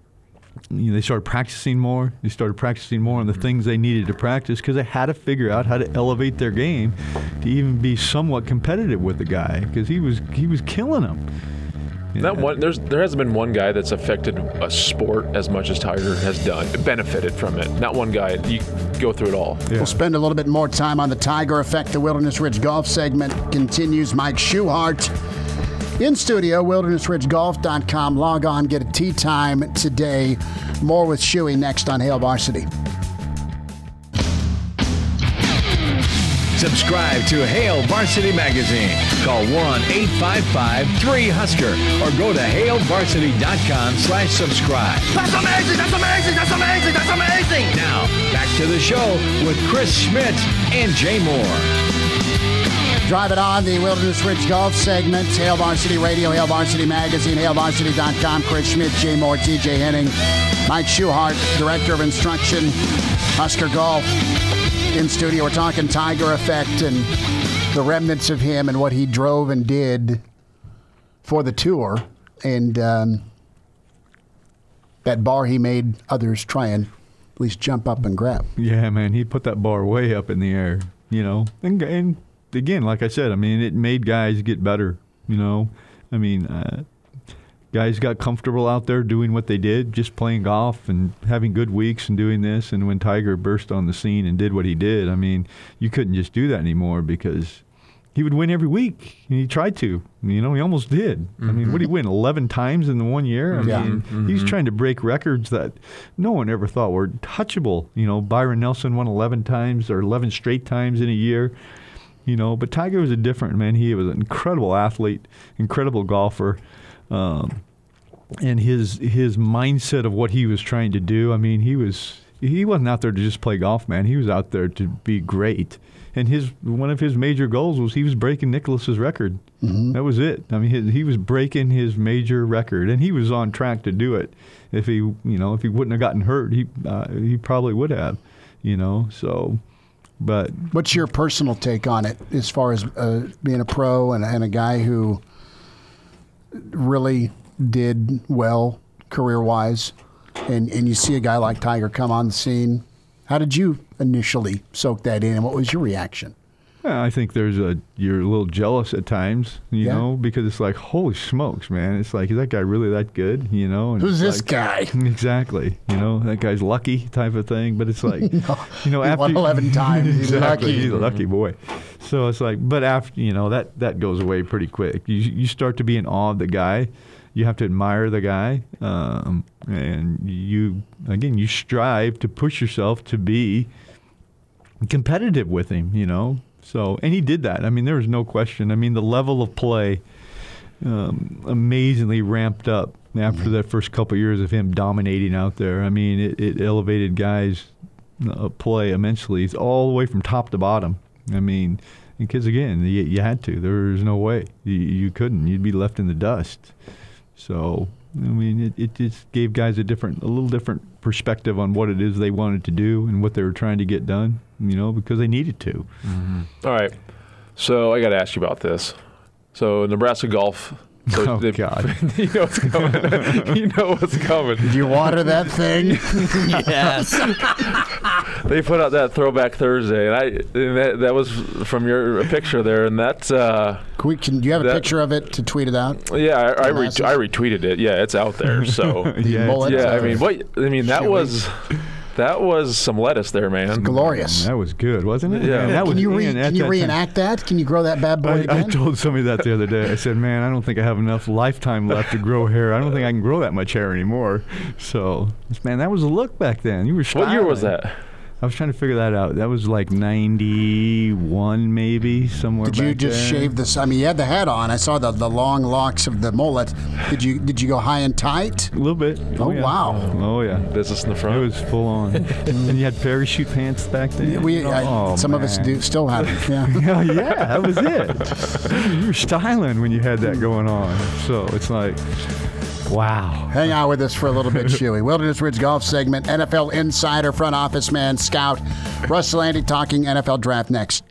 You know, they started practicing more. They started practicing more on the things they needed to practice because they had to figure out how to elevate their game to even be somewhat competitive with the guy because he was he was killing them. That one, there's there hasn't been one guy that's affected a sport as much as Tiger has done, benefited from it. Not one guy. You go through it all. Yeah. We'll spend a little bit more time on the Tiger effect. The Wilderness Ridge Golf segment continues. Mike Schuhart in studio, wilderness ridge golf dot com. Log on, get a tee time today. More with Shuey next on Hail Varsity. Subscribe to Hail Varsity Magazine. Call one eight five five three Husker or go to hail varsity dot com slash subscribe. That's amazing! That's amazing! That's amazing! That's amazing! Now, back to the show with Chris Schmidt and Jay Moore. Drive it on, the Wilderness Ridge Golf segment. Hail Varsity Radio, Hail Varsity Magazine, hail varsity dot com. Chris Schmidt, Jay Moore, T J Henning, Mike Schuhart, Director of Instruction, Husker Golf. In studio, we're talking Tiger effect and the remnants of him and what he drove and did for the tour, and um, that bar he made others try and at least jump up and grab. Yeah, man, he put that bar way up in the air, you know. And, and again, like I said, I mean, it made guys get better, you know. I mean, uh, guys got comfortable out there doing what they did, just playing golf and having good weeks and doing this. And when Tiger burst on the scene and did what he did, I mean, you couldn't just do that anymore because he would win every week. And he tried to. You know, he almost did. Mm-hmm. I mean, what did he win, eleven times in the one year? I yeah. mean, mm-hmm. he's trying to break records that no one ever thought were touchable. You know, Byron Nelson won eleven times or eleven straight times in a year. You know, but Tiger was a different man. He was an incredible athlete, incredible golfer. Um, and his his mindset of what he was trying to do, I mean, he was he wasn't out there to just play golf, man. He was out there to be great. And his one of his major goals was he was breaking Nicklaus's record. Mm-hmm. That was it. I mean, his, he was breaking his major record, and he was on track to do it. If he, you know, if he wouldn't have gotten hurt, he uh, he probably would have. You know, so. But what's your personal take on it as far as uh, being a pro and, and a guy who really did well career-wise, and, and you see a guy like Tiger come on the scene? How did you initially soak that in, and what was your reaction? Yeah, I think there's a you're a little jealous at times, you yeah. know, because it's like, holy smokes, man! It's like, is that guy really that good? You know, and who's this like, guy? Exactly, you know, that guy's lucky type of thing. But it's like, no, you know, he after won eleven times, he's exactly, lucky. He's a lucky boy. So it's like, but after you know that that goes away pretty quick. You you start to be in awe of the guy. You have to admire the guy, um, and you again you strive to push yourself to be competitive with him. You know. So, and he did that. I mean, there was no question. I mean, the level of play um, amazingly ramped up after that first couple of years of him dominating out there. I mean, it, it elevated guys' uh, play immensely. It's all the way from top to bottom. I mean, because, again, you, you had to. There was no way. You, you couldn't. You'd be left in the dust. So, I mean, it, it just gave guys a different, a little different perspective on what it is they wanted to do and what they were trying to get done, you know, because they needed to. Mm-hmm. All right. So I got to ask you about this. So Nebraska golf. So oh, they, God. You know what's coming. You know what's coming. Did you water that thing? Yes. They put out that Throwback Thursday, and I and that, that was from your picture there, and that's. Uh, can we, can, do you have a that, picture of it to tweet it out? Yeah, I, I, re- I retweeted it. Yeah, it's out there. So yeah, mullet, yeah. uh, I mean, what? I mean, that was. That was some lettuce there, man. It's glorious. That was good, wasn't it? Yeah. Man, that can was, you, re- man, can you that reenact time. that? Can you grow that bad boy I, again? I told somebody that the other day. I said, man, I don't think I have enough lifetime left to grow hair. I don't think I can grow that much hair anymore. So, man, that was a look back then. You were styling. What year was that? I was trying to figure that out. That was like ninety-one, maybe, somewhere Did you back just there. shave this? I mean, you had the hat on. I saw the, the long locks of the mullet. Did you did you go high and tight? A little bit. Oh, yeah. wow. Oh, yeah. Business in the front. It was full on. And you had parachute pants back then? We, I, oh, some man. of us do still have it. Yeah. yeah, yeah, that was it. You were styling when you had that going on. So it's like, wow. Hang out with us for a little bit, Shuey. Wilderness Ridge Golf segment, N F L insider, front office man, scout. Russ Landy talking N F L draft next.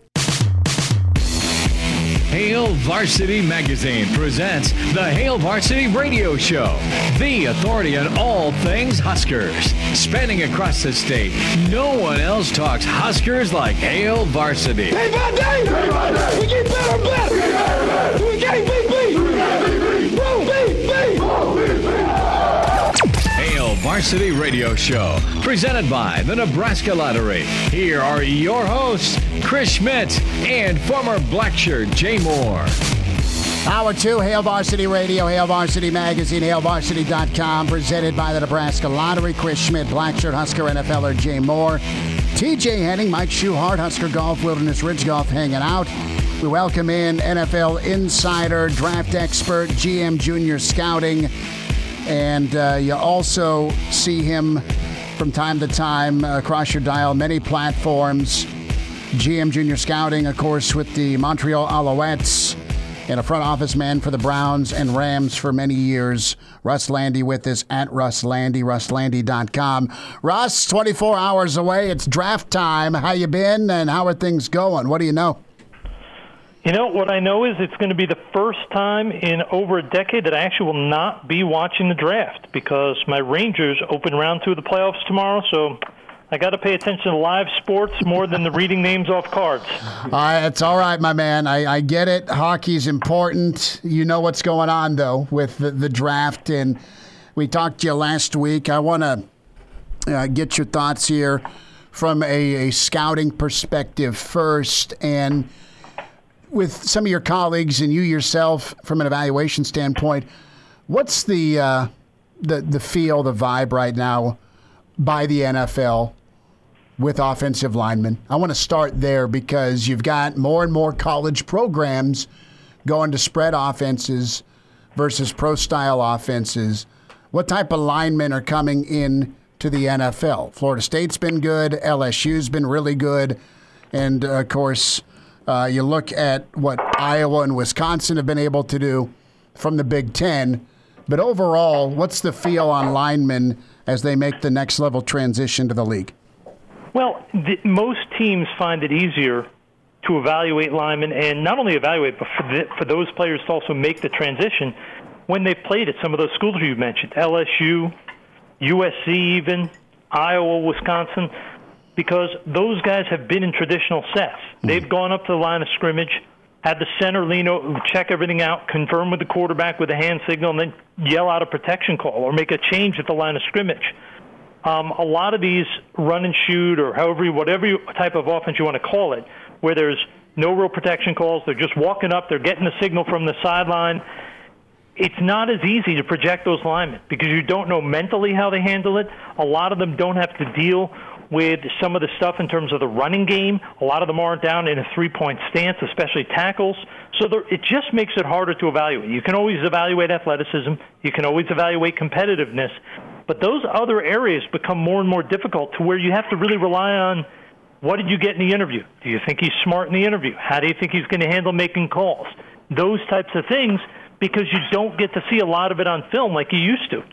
Hail Varsity Magazine presents the Hail Varsity Radio Show, the authority on all things Huskers. Spanning across the state, no one else talks Huskers like Hail Varsity. Day by day, day by day, we get better and better. We get better and better. We can't beat beat. We can't beat beat. Whoa, beat, beat. Whoa, beat, beat. Hail Varsity Radio Show, presented by the Nebraska Lottery. Here are your hosts, Chris Schmidt and former Blackshirt Jay Moore. Hour two, Hail Varsity Radio, Hail Varsity Magazine, hail varsity dot com, presented by the Nebraska Lottery. Chris Schmidt, Blackshirt, Husker NFLer Jay Moore, T J Henning, Mike Schuhart, Husker Golf, Wilderness Ridge Golf hanging out. We welcome in N F L insider, draft expert, G M Junior Scouting, and uh, you also see him from time to time uh, across your dial, many platforms. G M Junior Scouting, of course, with the Montreal Alouettes, and a front office man for the Browns and Rams for many years. Russ Landy with us at Russ Landy, russ landy dot com. Russ, twenty-four hours away. It's draft time. How you been, and how are things going? What do you know? You know, what I know is it's going to be the first time in over a decade that I actually will not be watching the draft because my Rangers open round two of the playoffs tomorrow, so I got to pay attention to live sports more than the reading names off cards. Uh, it's all right, my man. I, I get it. Hockey's important. You know what's going on, though, with the, the draft, and we talked to you last week. I want to uh, get your thoughts here from a, a scouting perspective first, and with some of your colleagues and you yourself from an evaluation standpoint, what's the uh, the the feel, the vibe right now by the N F L with offensive linemen? I want to start there because you've got more and more college programs going to spread offenses versus pro-style offenses. What type of linemen are coming in to the N F L? Florida State's been good. L S U's been really good. And, uh, of course, uh, you look at what Iowa and Wisconsin have been able to do from the Big Ten. But overall, what's the feel on linemen as they make the next level transition to the league? Well, the, most teams find it easier to evaluate linemen, and not only evaluate, but for, the, for those players to also make the transition when they've played at some of those schools you mentioned, L S U, U S C even, Iowa, Wisconsin, because those guys have been in traditional sets. They've gone up to the line of scrimmage, had the center lean over, check everything out, confirm with the quarterback with a hand signal, and then yell out a protection call or make a change at the line of scrimmage. Um, a lot of these run and shoot or however, whatever you, type of offense you want to call it, where there's no real protection calls, they're just walking up, they're getting the signal from the sideline. It's not as easy to project those linemen because you don't know mentally how they handle it. A lot of them don't have to deal with some of the stuff in terms of the running game. A lot of them aren't down in a three-point stance, especially tackles. So there, it just makes it harder to evaluate. You can always evaluate athleticism. You can always evaluate competitiveness. But those other areas become more and more difficult to where you have to really rely on what did you get in the interview? Do you think he's smart in the interview? How do you think he's going to handle making calls? Those types of things, because you don't get to see a lot of it on film like you used to.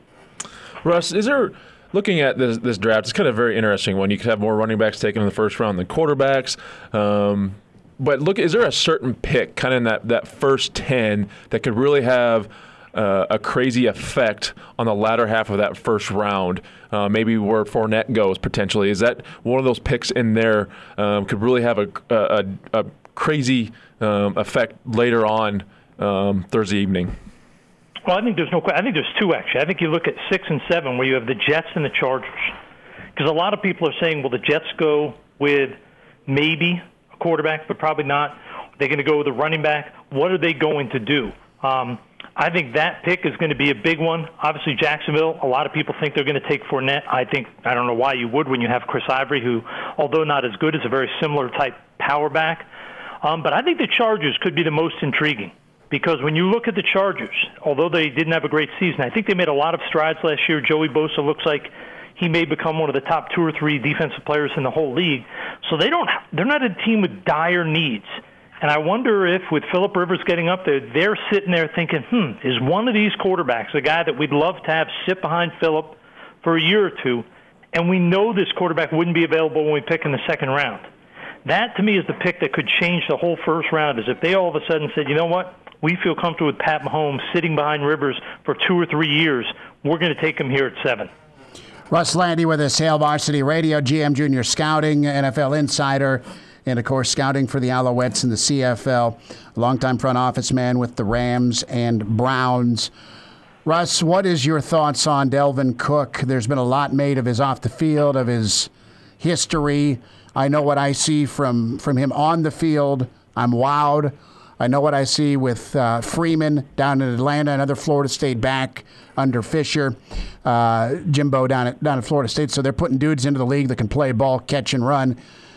Russ, is there, looking at this, this draft, it's kind of a very interesting one. You could have more running backs taken in the first round than quarterbacks. Um, but look, is there a certain pick kind of in that, that first ten that could really have uh, a crazy effect on the latter half of that first round? Uh, maybe where Fournette goes potentially. Is that one of those picks in there um, could really have a, a, a crazy um, effect later on um, Thursday evening? Well, I think there's no. I think there's two actually. I think you look at six and seven, where you have the Jets and the Chargers, because a lot of people are saying, well, the Jets go with maybe a quarterback, but probably not. They're going to go with a running back. What are they going to do? Um, I think that pick is going to be a big one. Obviously, Jacksonville. A lot of people think they're going to take Fournette. I think I don't know why you would when you have Chris Ivory, who, although not as good, is a very similar type power back. Um, but I think the Chargers could be the most intriguing. Because when you look at the Chargers, although they didn't have a great season, I think they made a lot of strides last year. Joey Bosa looks like he may become one of the top two or three defensive players in the whole league. So they don't, they're not a team with dire needs. And I wonder if with Phillip Rivers getting up there, they're sitting there thinking, hmm, is one of these quarterbacks a guy that we'd love to have sit behind Phillip for a year or two, and we know this quarterback wouldn't be available when we pick in the second round. That, to me, is the pick that could change the whole first round, is if they all of a sudden said, you know what, we feel comfortable with Pat Mahomes sitting behind Rivers for two or three years. We're going to take him here at seven. Russ Landy with us, Hail Varsity Radio, G M Junior Scouting, N F L Insider, and, of course, scouting for the Alouettes in the C F L. A longtime front office man with the Rams and Browns. Russ, what is your thoughts on Dalvin Cook? There's been a lot made of his off the field, of his history. I know what I see from, from him on the field. I'm wowed. I know what I see with uh, Freeman down in Atlanta, another Florida State back under Fisher, uh, Jimbo down at, down at Florida State. So they're putting dudes into the league that can play ball, catch, and run.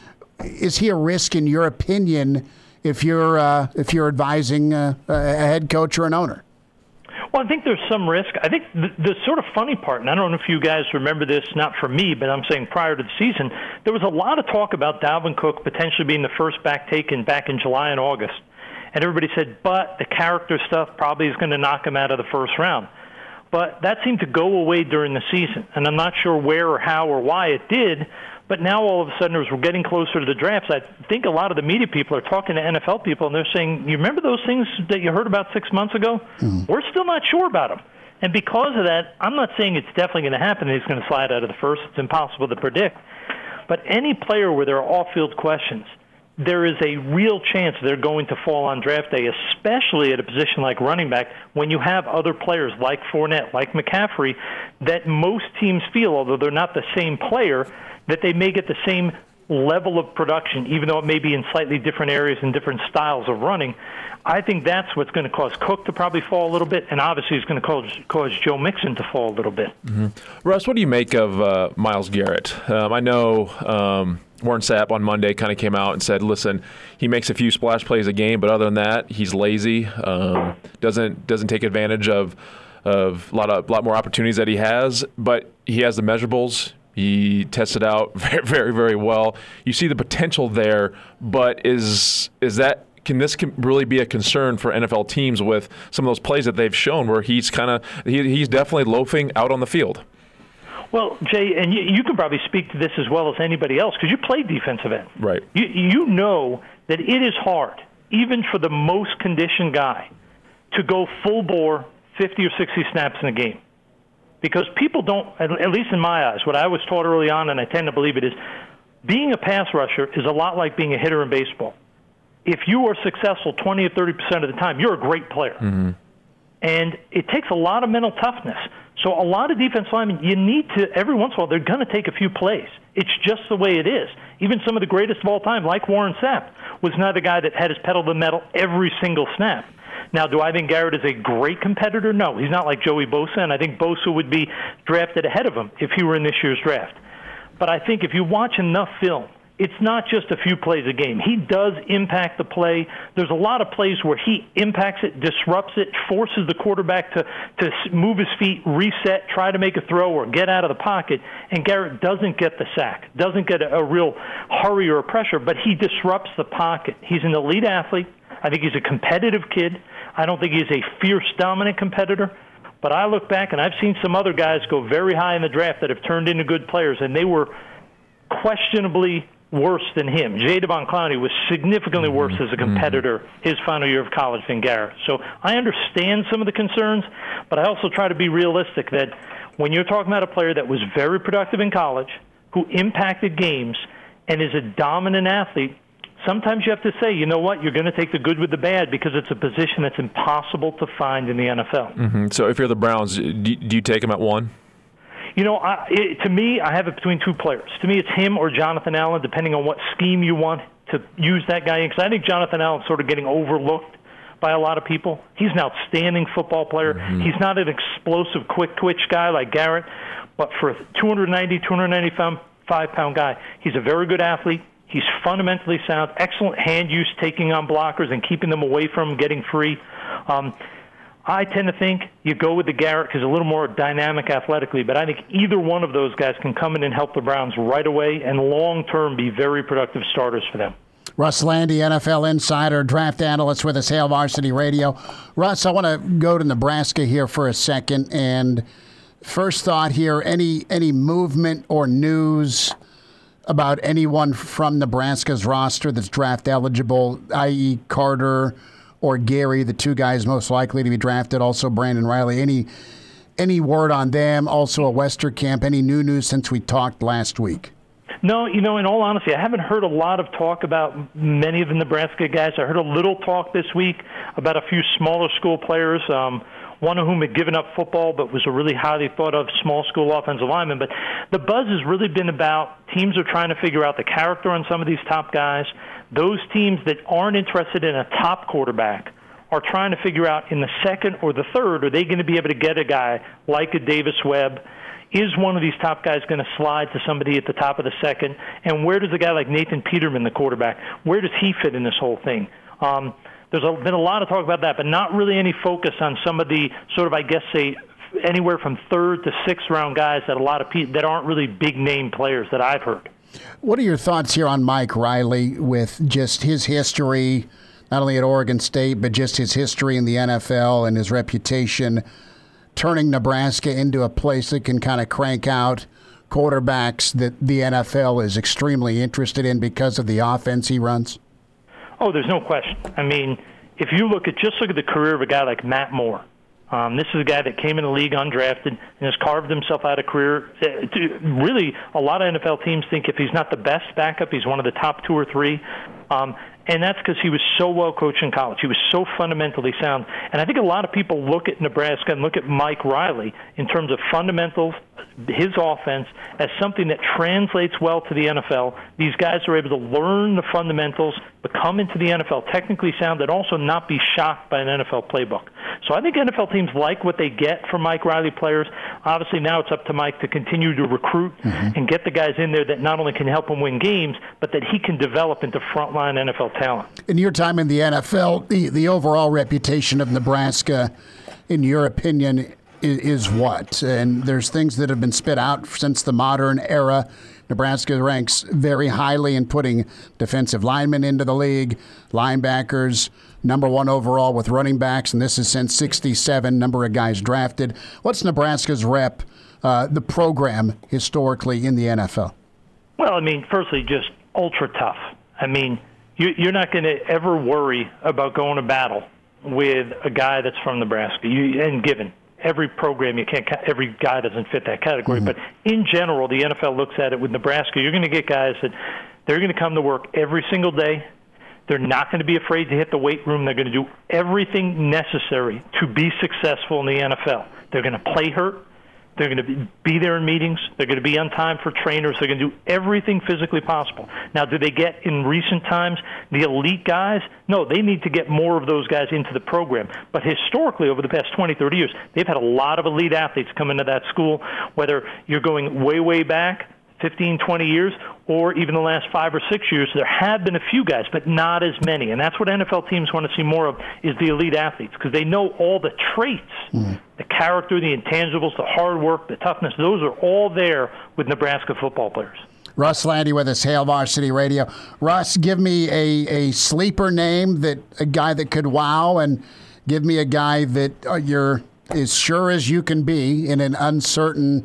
Is he a risk, in your opinion, if you're uh, if you're advising uh, a head coach or an owner? Well, I think there's some risk. I think the, the sort of funny part, and I don't know if you guys remember this, not for me, but I'm saying prior to the season, there was a lot of talk about Dalvin Cook potentially being the first back taken back in July and August. And everybody said, but the character stuff probably is going to knock him out of the first round. But that seemed to go away during the season. And I'm not sure where or how or why it did. But now all of a sudden, as we're getting closer to the drafts, I think a lot of the media people are talking to N F L people, and they're saying, you remember those things that you heard about six months ago? Mm. We're still not sure about them. And because of that, I'm not saying it's definitely going to happen and he's going to slide out of the first. It's impossible to predict. But any player where there are off-field questions, there is a real chance they're going to fall on draft day, especially at a position like running back, when you have other players like Fournette, like McCaffrey, that most teams feel, although they're not the same player, that they may get the same level of production, even though it may be in slightly different areas and different styles of running. I think that's what's going to cause Cook to probably fall a little bit, and obviously it's going to cause, cause Joe Mixon to fall a little bit. Mm-hmm. Russ, what do you make of uh, Myles Garrett? Um, I know um, Warren Sapp on Monday kind of came out and said, listen, he makes a few splash plays a game, but other than that, he's lazy, um, doesn't doesn't take advantage of of a lot of lot more opportunities that he has, but he has the measurables. He tested out very, very, very well. You see the potential there, but is is that can this really be a concern for N F L teams with some of those plays that they've shown where he's kind of he, he's definitely loafing out on the field? Well, Jay, and you, you can probably speak to this as well as anybody else because you played defensive end. Right. You, you know that it is hard, even for the most conditioned guy, to go full bore fifty or sixty snaps in a game. Because people don't, at least in my eyes, what I was taught early on, and I tend to believe it, is being a pass rusher is a lot like being a hitter in baseball. If you are successful twenty or thirty percent of the time, you're a great player. Mm-hmm. And it takes a lot of mental toughness. So a lot of defense linemen, you need to, every once in a while, they're going to take a few plays. It's just the way it is. Even some of the greatest of all time, like Warren Sapp, was not a guy that had his pedal to the metal every single snap. Now, do I think Garrett is a great competitor? No, he's not like Joey Bosa, and I think Bosa would be drafted ahead of him if he were in this year's draft. But I think if you watch enough film, it's not just a few plays a game. He does impact the play. There's a lot of plays where he impacts it, disrupts it, forces the quarterback to, to move his feet, reset, try to make a throw, or get out of the pocket. And Garrett doesn't get the sack, doesn't get a, a real hurry or a pressure, but he disrupts the pocket. He's an elite athlete. I think he's a competitive kid. I don't think he's a fierce, dominant competitor. But I look back, and I've seen some other guys go very high in the draft that have turned into good players, and they were questionably worse than him. Jadeveon Clowney was significantly worse as a competitor mm-hmm. his final year of college than Garrett. So I understand some of the concerns, but I also try to be realistic that when you're talking about a player that was very productive in college, who impacted games, and is a dominant athlete, sometimes you have to say, you know what, you're going to take the good with the bad because it's a position that's impossible to find in the N F L. Mm-hmm. So if you're the Browns, do you take him at one? You know, I, it, to me, I have it between two players. To me, it's him or Jonathan Allen, depending on what scheme you want to use that guy in. Because I think Jonathan Allen's sort of getting overlooked by a lot of people. He's an outstanding football player. Mm-hmm. He's not an explosive, quick-twitch guy like Garrett, but for a two ninety, two ninety-five pound guy, he's a very good athlete. He's fundamentally sound, excellent hand use, taking on blockers and keeping them away from him, getting free. Um, I tend to think you go with the Garrett because he's a little more dynamic athletically, but I think either one of those guys can come in and help the Browns right away and long-term be very productive starters for them. Russ Landy, N F L insider, draft analyst with us, Hail Varsity Radio. Russ, I want to go to Nebraska here for a second. And first thought here, any any movement or news about anyone from Nebraska's roster that's draft eligible, that is. Carter or Gary, the two guys most likely to be drafted, also Brandon Riley. Any any word on them? Also a Westerkamp. Any new news since we talked last week? No, you know, in all honesty, I haven't heard a lot of talk about many of the Nebraska guys. I heard a little talk this week about a few smaller school players, um, one of whom had given up football but was a really highly thought of small school offensive lineman. But the buzz has really been about teams are trying to figure out the character on some of these top guys. Those teams that aren't interested in a top quarterback are trying to figure out in the second or the third, are they going to be able to get a guy like a Davis Webb? Is one of these top guys going to slide to somebody at the top of the second? And where does a guy like Nathan Peterman, the quarterback, where does he fit in this whole thing? Um, there's a, been a lot of talk about that, but not really any focus on some of the sort of, I guess, say, anywhere from third to sixth round guys that a lot of people that aren't really big name players that I've heard. What are your thoughts here on Mike Riley with just his history, not only at Oregon State, but just his history in the N F L and his reputation, turning Nebraska into a place that can kind of crank out quarterbacks that the N F L is extremely interested in because of the offense he runs? Oh, there's no question. I mean, if you look at just look at the career of a guy like Matt Moore, Um, this is a guy that came in the league undrafted and has carved himself out a career. Really, a lot of N F L teams think if he's not the best backup, he's one of the top two or three. Um, and that's because he was so well coached in college. He was so fundamentally sound. And I think a lot of people look at Nebraska and look at Mike Riley in terms of fundamentals, his offense, as something that translates well to the N F L. These guys are able to learn the fundamentals, but come into the N F L technically sound, and also not be shocked by an N F L playbook. So I think N F L teams like what they get from Mike Riley players. Obviously, now it's up to Mike to continue to recruit mm-hmm. and get the guys in there that not only can help him win games, but that he can develop into frontline N F L talent. In your time in the N F L, the, the overall reputation of Nebraska, in your opinion, is, is what? And there's things that have been spit out since the modern era. Nebraska ranks very highly in putting defensive linemen into the league, linebackers, number one overall with running backs, and this is since sixty-seven, number of guys drafted. What's Nebraska's rep, uh, the program, historically in the N F L? Well, I mean, firstly, just ultra tough. I mean, you, you're not going to ever worry about going to battle with a guy that's from Nebraska. You, and given every program, you can't, every guy doesn't fit that category. Mm-hmm. But in general, the N F L looks at it with Nebraska. You're going to get guys that they're going to come to work every single day. They're not going to be afraid to hit the weight room. They're going to do everything necessary to be successful in the N F L. They're going to play hurt. They're going to be there in meetings. They're going to be on time for trainers. They're going to do everything physically possible. Now, do they get, in recent times, the elite guys? No, they need to get more of those guys into the program. But historically, over the past twenty, thirty years, they've had a lot of elite athletes come into that school, whether you're going way, way back, fifteen, twenty years, or even the last five or six years, there have been a few guys, but not as many. And that's what N F L teams want to see more of, is the elite athletes, because they know all the traits, mm. the character, the intangibles, the hard work, the toughness. Those are all there with Nebraska football players. Russ Landy with us, Hail Varsity Radio. Russ, give me a, a sleeper name, that a guy that could wow, and give me a guy that uh, you're as sure as you can be in an uncertain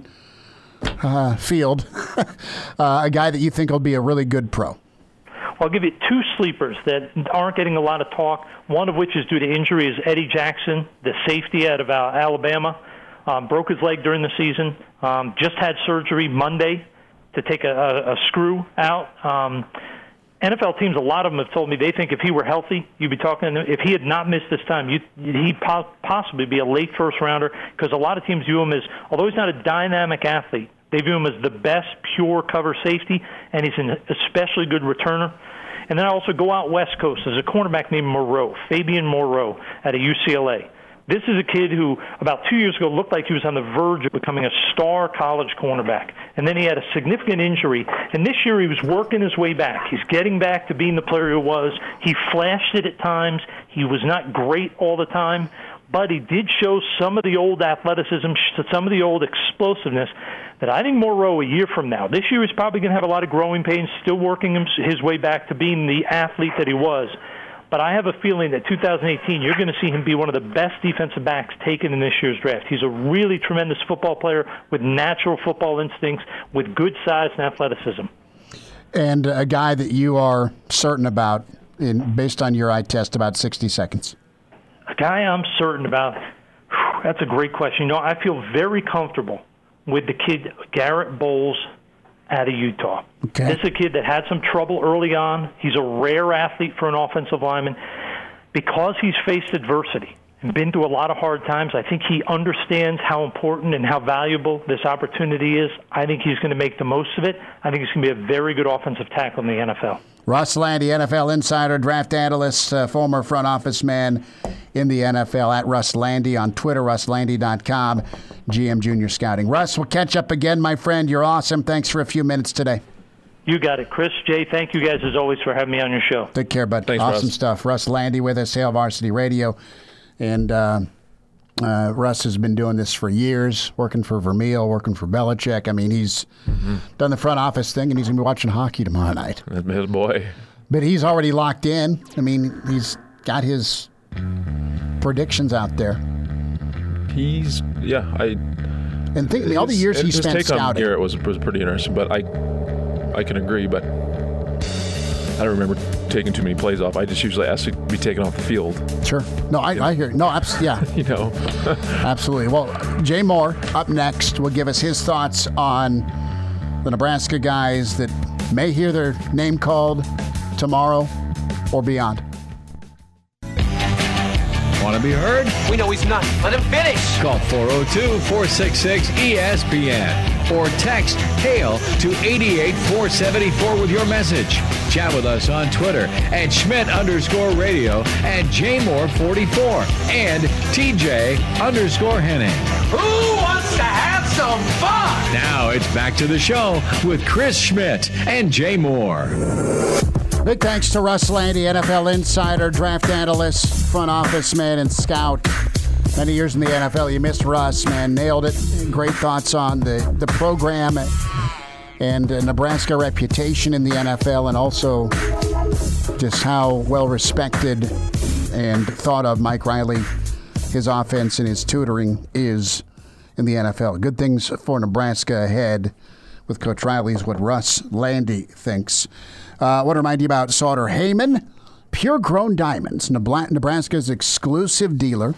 Uh, field, uh, a guy that you think will be a really good pro. I'll give you two sleepers that aren't getting a lot of talk, one of which is due to injury, is Eddie Jackson, the safety out of uh, Alabama. Um, broke his leg during the season, um, just had surgery Monday to take a, a, a screw out. Um, N F L teams, a lot of them have told me they think if he were healthy, you'd be talking to him. If he had not missed this time, you'd, he'd po- possibly be a late first-rounder, because a lot of teams view him as, although he's not a dynamic athlete, they view him as the best pure cover safety, and he's an especially good returner. And then I also go out West Coast. There's a cornerback named Moreau, Fabian Moreau, out of U C L A. This is a kid who, about two years ago, looked like he was on the verge of becoming a star college cornerback. And then he had a significant injury. And this year he was working his way back. He's getting back to being the player he was. He flashed it at times. He was not great all the time. But he did show some of the old athleticism, some of the old explosiveness that I think Moreau, a year from now, this year he's probably going to have a lot of growing pains, still working his way back to being the athlete that he was. But I have a feeling that two thousand eighteen, you're going to see him be one of the best defensive backs taken in this year's draft. He's a really tremendous football player with natural football instincts, with good size and athleticism. And a guy that you are certain about, in based on your eye test, about sixty seconds. A guy I'm certain about, whew, that's a great question. You know, I feel very comfortable with the kid Garrett Bowles out of Utah. Okay. This is a kid that had some trouble early on. He's a rare athlete for an offensive lineman. Because he's faced adversity and been through a lot of hard times, I think he understands how important and how valuable this opportunity is. I think he's going to make the most of it. I think he's going to be a very good offensive tackle in the N F L. Russ Landy, N F L insider, draft analyst, uh, former front office man in the N F L, at Russ Landy on Twitter, russ landy dot com, G M Junior Scouting. Russ, we'll catch up again, my friend. You're awesome. Thanks for a few minutes today. You got it. Chris, Jay, thank you guys as always for having me on your show. Take care, bud. Thanks, awesome Russ. stuff. Russ Landy with us, Hail Varsity Radio. And uh, uh, Russ has been doing this for years, working for Vermeil, working for Belichick. I mean, he's mm-hmm. done the front office thing, and he's going to be watching hockey tomorrow night. His boy. But he's already locked in. I mean, he's got his predictions out there. He's, yeah, I... And think, I mean, all the years he his spent take scouting. on Garrett was, was pretty interesting, but I, I can agree, but... I don't remember taking too many plays off. I just usually ask to be taken off the field. Sure. No, I, I hear. No, abs- yeah. You know. Absolutely. Well, Jay Moore up next will give us his thoughts on the Nebraska guys that may hear their name called tomorrow or beyond. Want to be heard? We know he's not. Let him finish. Call four oh two, four six six, E S P N or text HAIL to eight eight four seven four with your message. Chat with us on Twitter at Schmidt underscore radio and Jmore forty-four and T J underscore Henning. Who wants to have some fun? Now it's back to the show with Chris Schmidt and Jay Moore. Big thanks to Russ Landy, N F L insider, draft analyst, front office man, and scout. Many years in the N F L. You missed Russ, man. Nailed it. Great thoughts on the, the program and uh, Nebraska reputation in the N F L, and also just how well respected and thought of Mike Riley, his offense and his tutoring is in the N F L. Good things for Nebraska ahead with Coach Riley is what Russ Landy thinks. I uh, want to remind you about Sauter Heyman, Pure Grown Diamonds, Nebraska's exclusive dealer.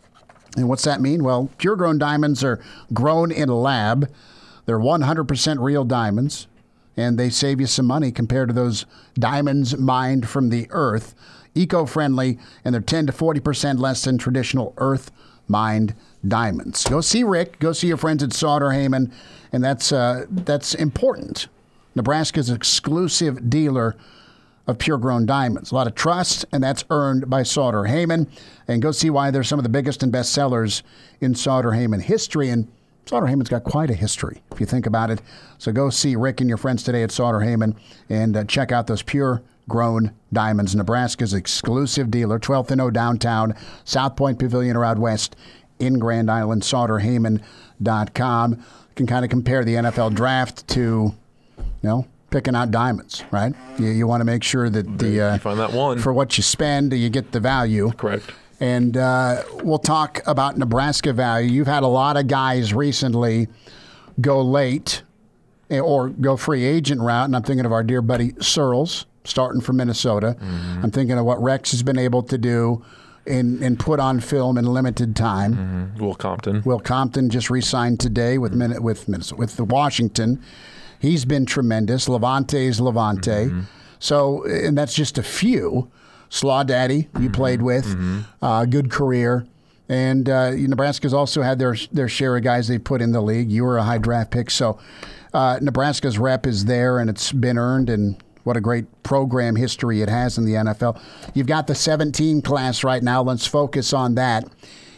And what's that mean? Well, Pure Grown Diamonds are grown in a lab. They're one hundred percent real diamonds, and they save you some money compared to those diamonds mined from the earth. Eco-friendly, and they're ten to forty percent less than traditional earth-mined diamonds. Go see Rick. Go see your friends at Sauter Heyman, and that's uh, that's important. Nebraska's exclusive dealer of pure-grown diamonds. A lot of trust, and that's earned by Sauter Heyman. And go see why they're some of the biggest and best sellers in Sauter Heyman history. And Sauter Heyman's got quite a history, if you think about it. So go see Rick and your friends today at Sauter Heyman and uh, check out those pure-grown diamonds. Nebraska's exclusive dealer, twelfth and O downtown, South Point Pavilion or out west in Grand Island, sauter heyman dot com. You can kind of compare the N F L draft to, you know, picking out diamonds, right? You, you want to make sure that the uh, you find that one for what you spend, you get the value. Correct. And uh, we'll talk about Nebraska value. You've had a lot of guys recently go late or go free agent route, and I'm thinking of our dear buddy Searles, starting from Minnesota. Mm-hmm. I'm thinking of what Rex has been able to do and, and put on film in limited time. Mm-hmm. Will Compton. Will Compton just re-signed today with mm-hmm. with Minnesota, with the Washington. He's been tremendous. Levante's Levante. Mm-hmm. So, and that's just a few. Slaw Daddy, you mm-hmm. played with. Mm-hmm. Uh, good career. And uh, Nebraska's also had their their share of guys they put in the league. You were a high draft pick. So uh, Nebraska's rep is there, and it's been earned. And what a great program history it has in the N F L. You've got the seventeen class right now. Let's focus on that.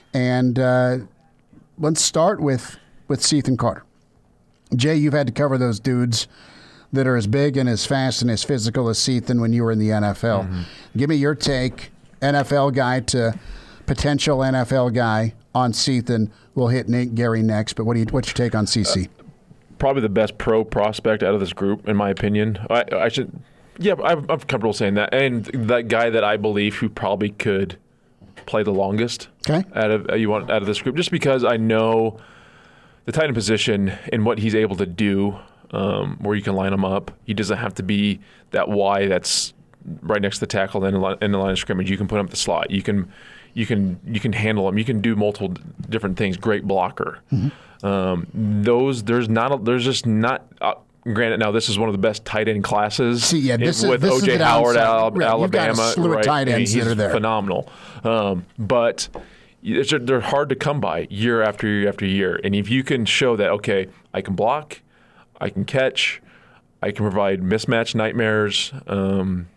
And uh, let's start with, with Cethan Carter. Jay, you've had to cover those dudes that are as big and as fast and as physical as Cethan when you were in the N F L. Mm-hmm. Give me your take, N F L guy to potential N F L guy on Cethan. We'll hit Nate Gary next, but what do you, what's your take on C C? Uh, probably the best pro prospect out of this group, in my opinion. I, I should, yeah, I'm, I'm comfortable saying that. And that guy that I believe who probably could play the longest okay. out of uh, you want out of this group, just because I know the tight end position and what he's able to do. Um, where you can line him up. He doesn't have to be that Y that's right next to the tackle and in the line, in the line of scrimmage. You can put him at the slot. You can, you can, you can handle him. You can do multiple different things. Great blocker. Mm-hmm. Um, those there's not. A, there's just not. Uh, granted, now this is one of the best tight end classes. See, yeah, this in, is, with this O J is Howard, Al- right. Alabama. You've got a slew right? of tight ends I mean, he's that are there. Phenomenal, um, but. It's, they're hard to come by year after year after year. And if you can show that, okay, I can block, I can catch, I can provide mismatch nightmares, um,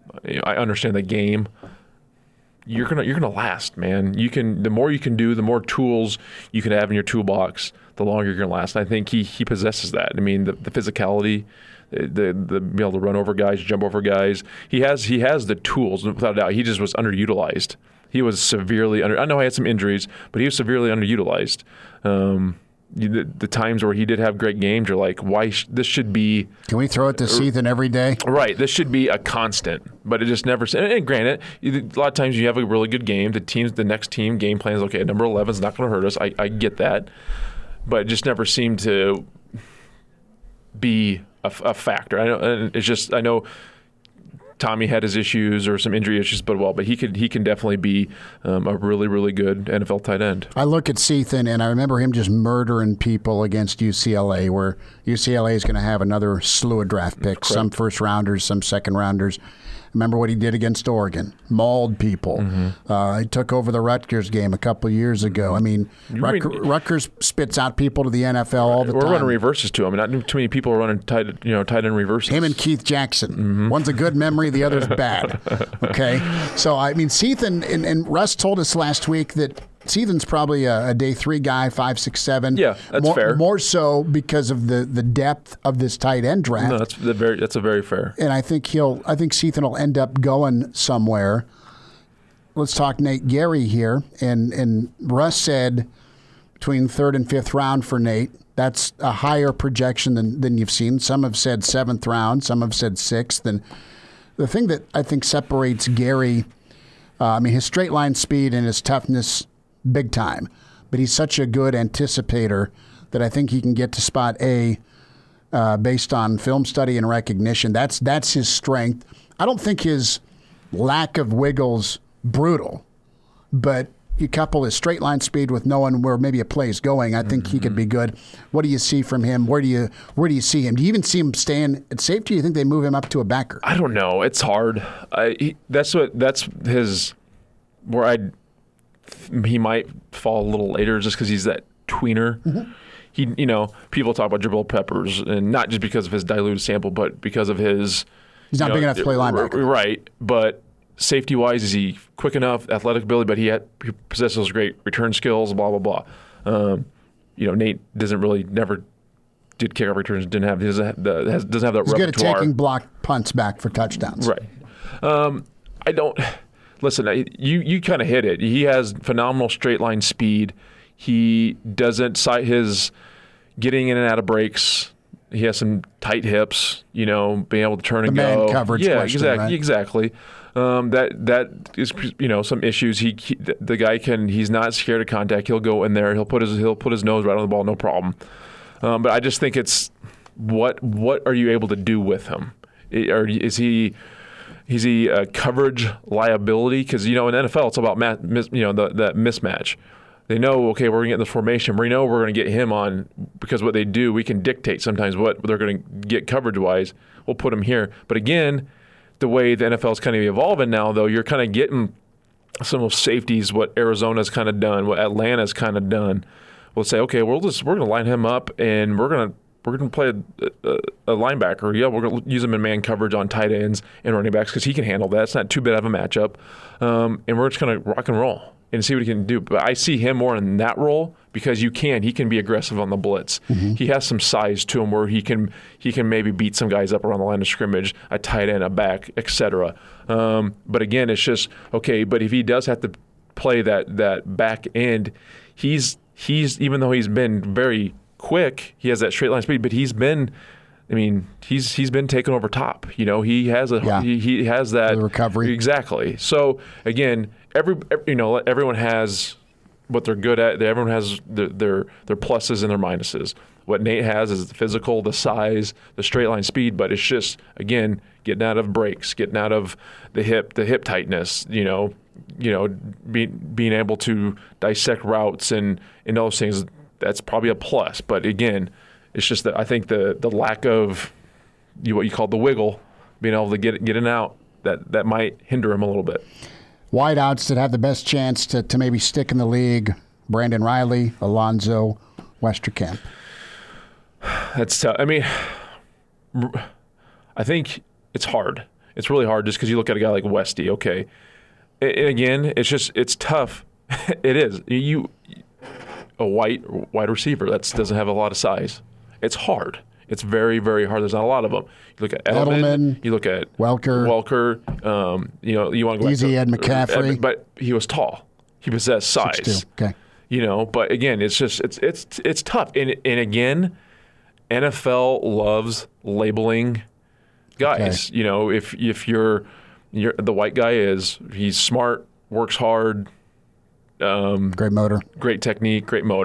I understand the game, you're gonna you're gonna last, man. You can the more you can do, the more tools you can have in your toolbox, the longer you're gonna last. And I think he he possesses that. I mean, the, the physicality, the the being able to run over guys, jump over guys. He has he has the tools, without a doubt. He just was underutilized. He was severely under. I know he had some injuries, but he was severely underutilized. Um, the, the times where he did have great games, you're like, why? Sh- this should be. Can we throw it to Cethan every day? Right. This should be a constant, but it just never. And, and granted, a lot of times you have a really good game. The teams, the next team game plan is okay. Number eleven is not going to hurt us. I, I get that, but it just never seemed to be a, a factor. I know. And it's just I know. Tommy had his issues or some injury issues, but well, but he could he can definitely be um, a really really good N F L tight end. I look at Seathan and I remember him just murdering people against U C L A, where U C L A is going to have another slew of draft picks, Correct. some first rounders, some second rounders. Remember what he did against Oregon, mauled people. Mm-hmm. Uh, he took over the Rutgers game a couple of years ago. I mean, Rut- mean- Rutgers spits out people to the N F L all the We're time. running reverses to him. Not too many people are running tight, you know, tight end reverses. Him and Keith Jackson. Mm-hmm. One's a good memory, the other's bad. Okay? So, I mean, Seathan, and, and Russ told us last week that Seathan's probably a, a day three guy, five, six, seven. Yeah, that's more, fair. More so because of the, the depth of this tight end draft. No, that's the very that's a very fair. And I think he'll. I think Seathan will end up going somewhere. Let's talk Nate Gary here, and and Russ said between third and fifth round for Nate. That's a higher projection than than you've seen. Some have said seventh round. Some have said sixth. And the thing that I think separates Gary, uh, I mean, his straight line speed and his toughness, big time. But he's such a good anticipator that I think he can get to spot A. Uh, based on film study and recognition. That's that's his strength. I don't think his lack of wiggle's brutal, but you couple his straight line speed with knowing where maybe a play is going, I think mm-hmm. he could be good. What do you see from him? Where do you where do you see him? Do you even see him staying at safety? Do you think they move him up to a backer? I don't know. It's hard. I, he, that's what that's his where I he might fall a little later just because he's that tweener. Mm-hmm. He, you know, people talk about Jabril Peppers, and not just because of his diluted sample, but because of his. He's not you know, big enough to play linebacker, right? But safety-wise, is he quick enough? Athletic ability, but he had he possesses those great return skills. Blah blah blah. Um, you know, Nate doesn't really never did kickoff returns. Didn't have doesn't have, the, has, doesn't have that He's repertoire. He's good at taking block punts back for touchdowns. Right. Um, I don't listen. I, you you kind of hit it. He has phenomenal straight line speed. He doesn't cite his getting in and out of breaks. He has some tight hips, you know, being able to turn the and man go. coverage yeah, question, exactly, right? exactly. Um, that that is, you know, some issues. He, he the guy can. He's not scared of contact. He'll go in there. He'll put his he'll put his nose right on the ball, no problem. Um, but I just think it's what what are you able to do with him? Or is he? Is he a coverage liability? Because, you know, in the N F L, it's about mat, mis, you know the, that mismatch. They know, okay, we're going to get in this formation. We know we're going to get him on because what they do, we can dictate sometimes what they're going to get coverage-wise. We'll put him here. But again, the way the N F L is kind of evolving now, though, you're kind of getting some of those safeties, what Arizona's kind of done, what Atlanta's kind of done. We'll say, okay, we'll just, we're going to line him up, and we're going to We're going to play a, a, a linebacker. Yeah, we're going to use him in man coverage on tight ends and running backs because he can handle that. It's not too bad of a matchup. Um, and we're just going to rock and roll and see what he can do. But I see him more in that role because you can. He can be aggressive on the blitz. Mm-hmm. He has some size to him where he can he can maybe beat some guys up around the line of scrimmage, a tight end, a back, et cetera. Um, but again, it's just, okay, but if he does have to play that that back end, he's he's even though he's been very quick, he has that straight line speed, but he's been, I mean, he's he's been taken over top. You know, he has a yeah. he, he has that the recovery exactly. So again, every, every you know everyone has what they're good at. Everyone has their, their their pluses and their minuses. What Nate has is the physical, the size, the straight line speed, but it's just again getting out of breaks, getting out of the hip, the hip tightness. You know, you know, being being able to dissect routes and and those things. That's probably a plus, but again, it's just that I think the the lack of you what you call the wiggle, being able to get get in and out, that that might hinder him a little bit. Wideouts that have the best chance to, to maybe stick in the league: Brandon Riley, Alonzo, Westerkamp. That's tough. I mean, I think it's hard. It's really hard just because you look at a guy like Westy. Okay, and again, it's just it's tough. It is you. A white wide receiver that doesn't have a lot of size. It's hard. It's very, very hard. There's not a lot of them. You look at Edelman. Edelman you look at Welker. Welker. Um, you know, you want to go Easy back to, Ed McCaffrey, Ed, but he was tall. He possessed size. six two. Okay. You know, but again, it's just it's it's it's tough. And and again, N F L loves labeling guys. Okay. You know, if if you're you're the white guy is he's smart, works hard. Um, great motor, great technique, great motor.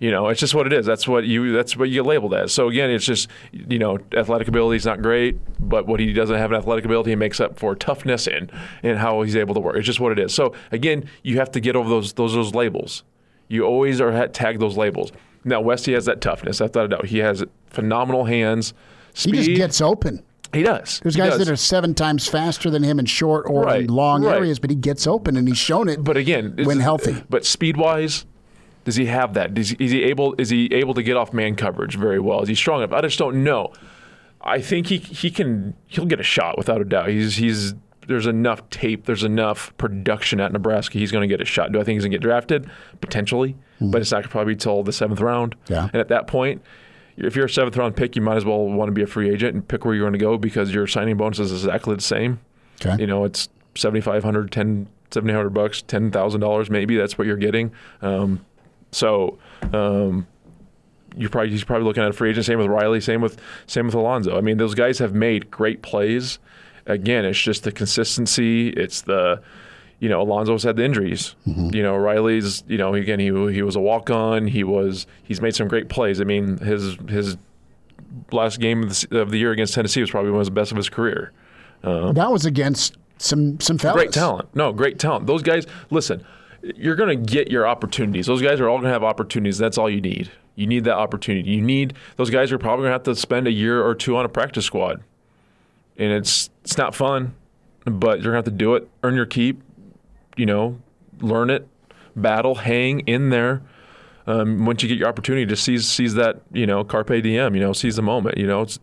You know, it's just what it is. That's what you that's what you get labeled as. So again, it's just, you know, athletic ability is not great, but what he doesn't have in athletic ability, he makes up for toughness and and how he's able to work. It's just what it is. So again, you have to get over those those those labels. You always are tagged those labels. Now Westy has that toughness, without a doubt. He has phenomenal hands, speed. He just gets open. He does. There's he guys does. that are seven times faster than him in short or right, in long right. areas, but he gets open and he's shown it. But again, when healthy. But speed wise. Does he have that? Is he, is he able? Is he able to get off man coverage very well? Is he strong enough? I just don't know. I think he he can. He'll get a shot without a doubt. He's he's. There's enough tape. There's enough production at Nebraska. He's going to get a shot. Do I think he's going to get drafted? Potentially, mm. but it's not going to probably be till the seventh round. Yeah. And at that point, if you're a seventh round pick, you might as well want to be a free agent and pick where you're going to go because your signing bonus is exactly the same. Okay. You know, it's seventy-five hundred, ten, seventy hundred bucks, ten thousand dollars maybe. That's what you're getting. Um, So um, you're probably he's probably looking at a free agent. Same with Riley. Same with same with Alonzo. I mean, those guys have made great plays. Again, it's just the consistency. It's the you know Alonzo's had the injuries. Mm-hmm. You know Riley's. You know again he he was a walk on. He was he's made some great plays. I mean his his last game of the, of the year against Tennessee was probably one of the best of his career. Um, that was against some some fellas. Great talent. No, great talent. Those guys. Listen. You're going to get your opportunities. Those guys are all going to have opportunities. That's all you need. You need that opportunity. You need those guys are probably going to have to spend a year or two on a practice squad, and it's it's not fun, but you're going to have to do it. Earn your keep. You know, learn it, battle, hang in there. Um, once you get your opportunity, just seize seize that. You know, carpe diem. You know, seize the moment. You know, it's,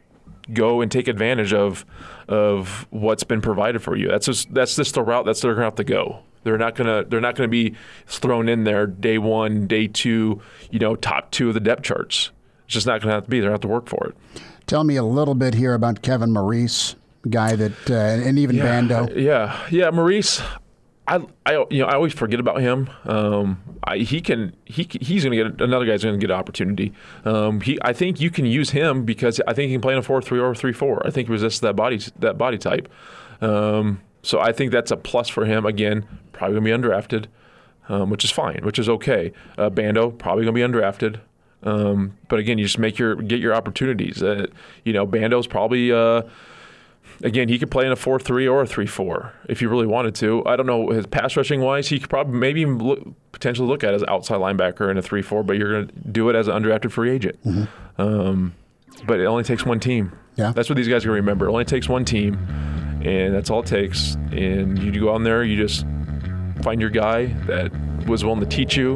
go and take advantage of of what's been provided for you. That's just that's just the route that's they're going to have to go. They're not gonna. They're not gonna be thrown in there day one, day two. You know, top two of the depth charts. It's just not gonna have to be. They're gonna have to work for it. Tell me a little bit here about Kevin Maurice, guy that, uh, and even yeah, Bando. Yeah, yeah, Maurice. I, I, you know, I always forget about him. Um, I, he can. He he's gonna get another guy's gonna get an opportunity. Um, he. I think you can use him because I think he can play in a four three or three four. I think he resists that body that body type. Um, so I think that's a plus for him. Again, probably going to be undrafted, um, which is fine, which is okay. Uh, Bando, probably going to be undrafted. Um, but again, you just make your get your opportunities. Uh, you know, Bando's probably, uh, again, he could play in a four three or a three four if he really wanted to. I don't know, his pass rushing wise, he could probably maybe even look, potentially look at as an outside linebacker in a three four, but you're going to do it as an undrafted free agent. Mm-hmm. Um, but it only takes one team. Yeah. That's what these guys are going to remember. It only takes one team. And that's all it takes. And you go on there, you just find your guy that was willing to teach you.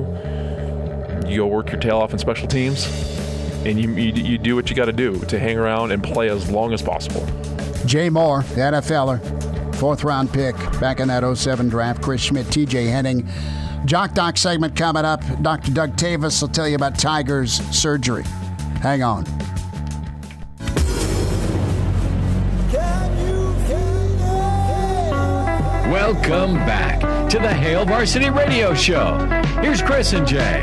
You go work your tail off in special teams, and you you, you do what you got to do to hang around and play as long as possible. Jay Moore, the N F L er, fourth round pick back in that oh seven draft. Chris Schmidt, T J Henning. Jock Doc segment coming up. Doctor Doug Tavis will tell you about Tiger's surgery. Hang on. Welcome back to the Hail Varsity Radio Show. Here's Chris and Jay.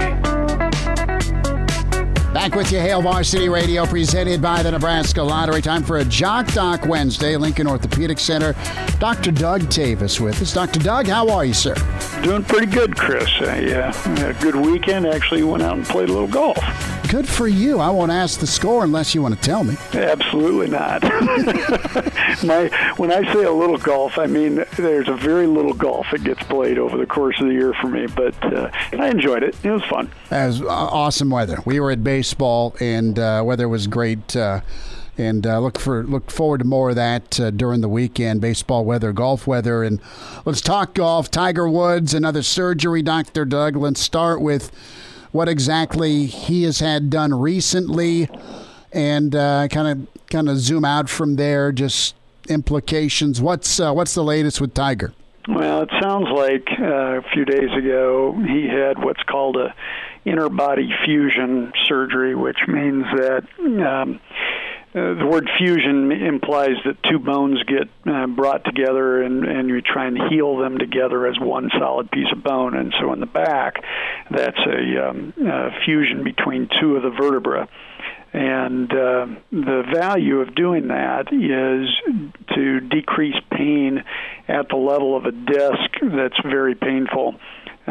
Back with you, Hail Varsity Radio, presented by the Nebraska Lottery. Time for a Jock Doc Wednesday, Lincoln Orthopedic Center. Doctor Doug Tavis with us. Doctor Doug, how are you, sir? Doing pretty good, Chris. I uh, had a good weekend. Actually went out and played a little golf. Good for you. I won't ask the score unless you want to tell me. Absolutely not. My when I say a little golf, I mean there's a very little golf that gets played over the course of the year for me, but uh, I enjoyed it. It was fun. It was uh, awesome weather. We were at baseball, and uh, weather was great. Uh, and uh, look for look forward to more of that uh, during the weekend. Baseball weather, golf weather, and let's talk golf. Tiger Woods, another surgery, Doctor Doug. Let's start with what exactly he has had done recently, and kind of kind of zoom out from there. Just implications. What's uh, what's the latest with Tiger? Well, it sounds like uh, a few days ago he had what's called a inner body fusion surgery, which means that um, uh, the word fusion implies that two bones get uh, brought together and, and you try and heal them together as one solid piece of bone. And so in the back, that's a, um, a fusion between two of the vertebrae. And uh, the value of doing that is to decrease pain at the level of a disc that's very painful. Uh,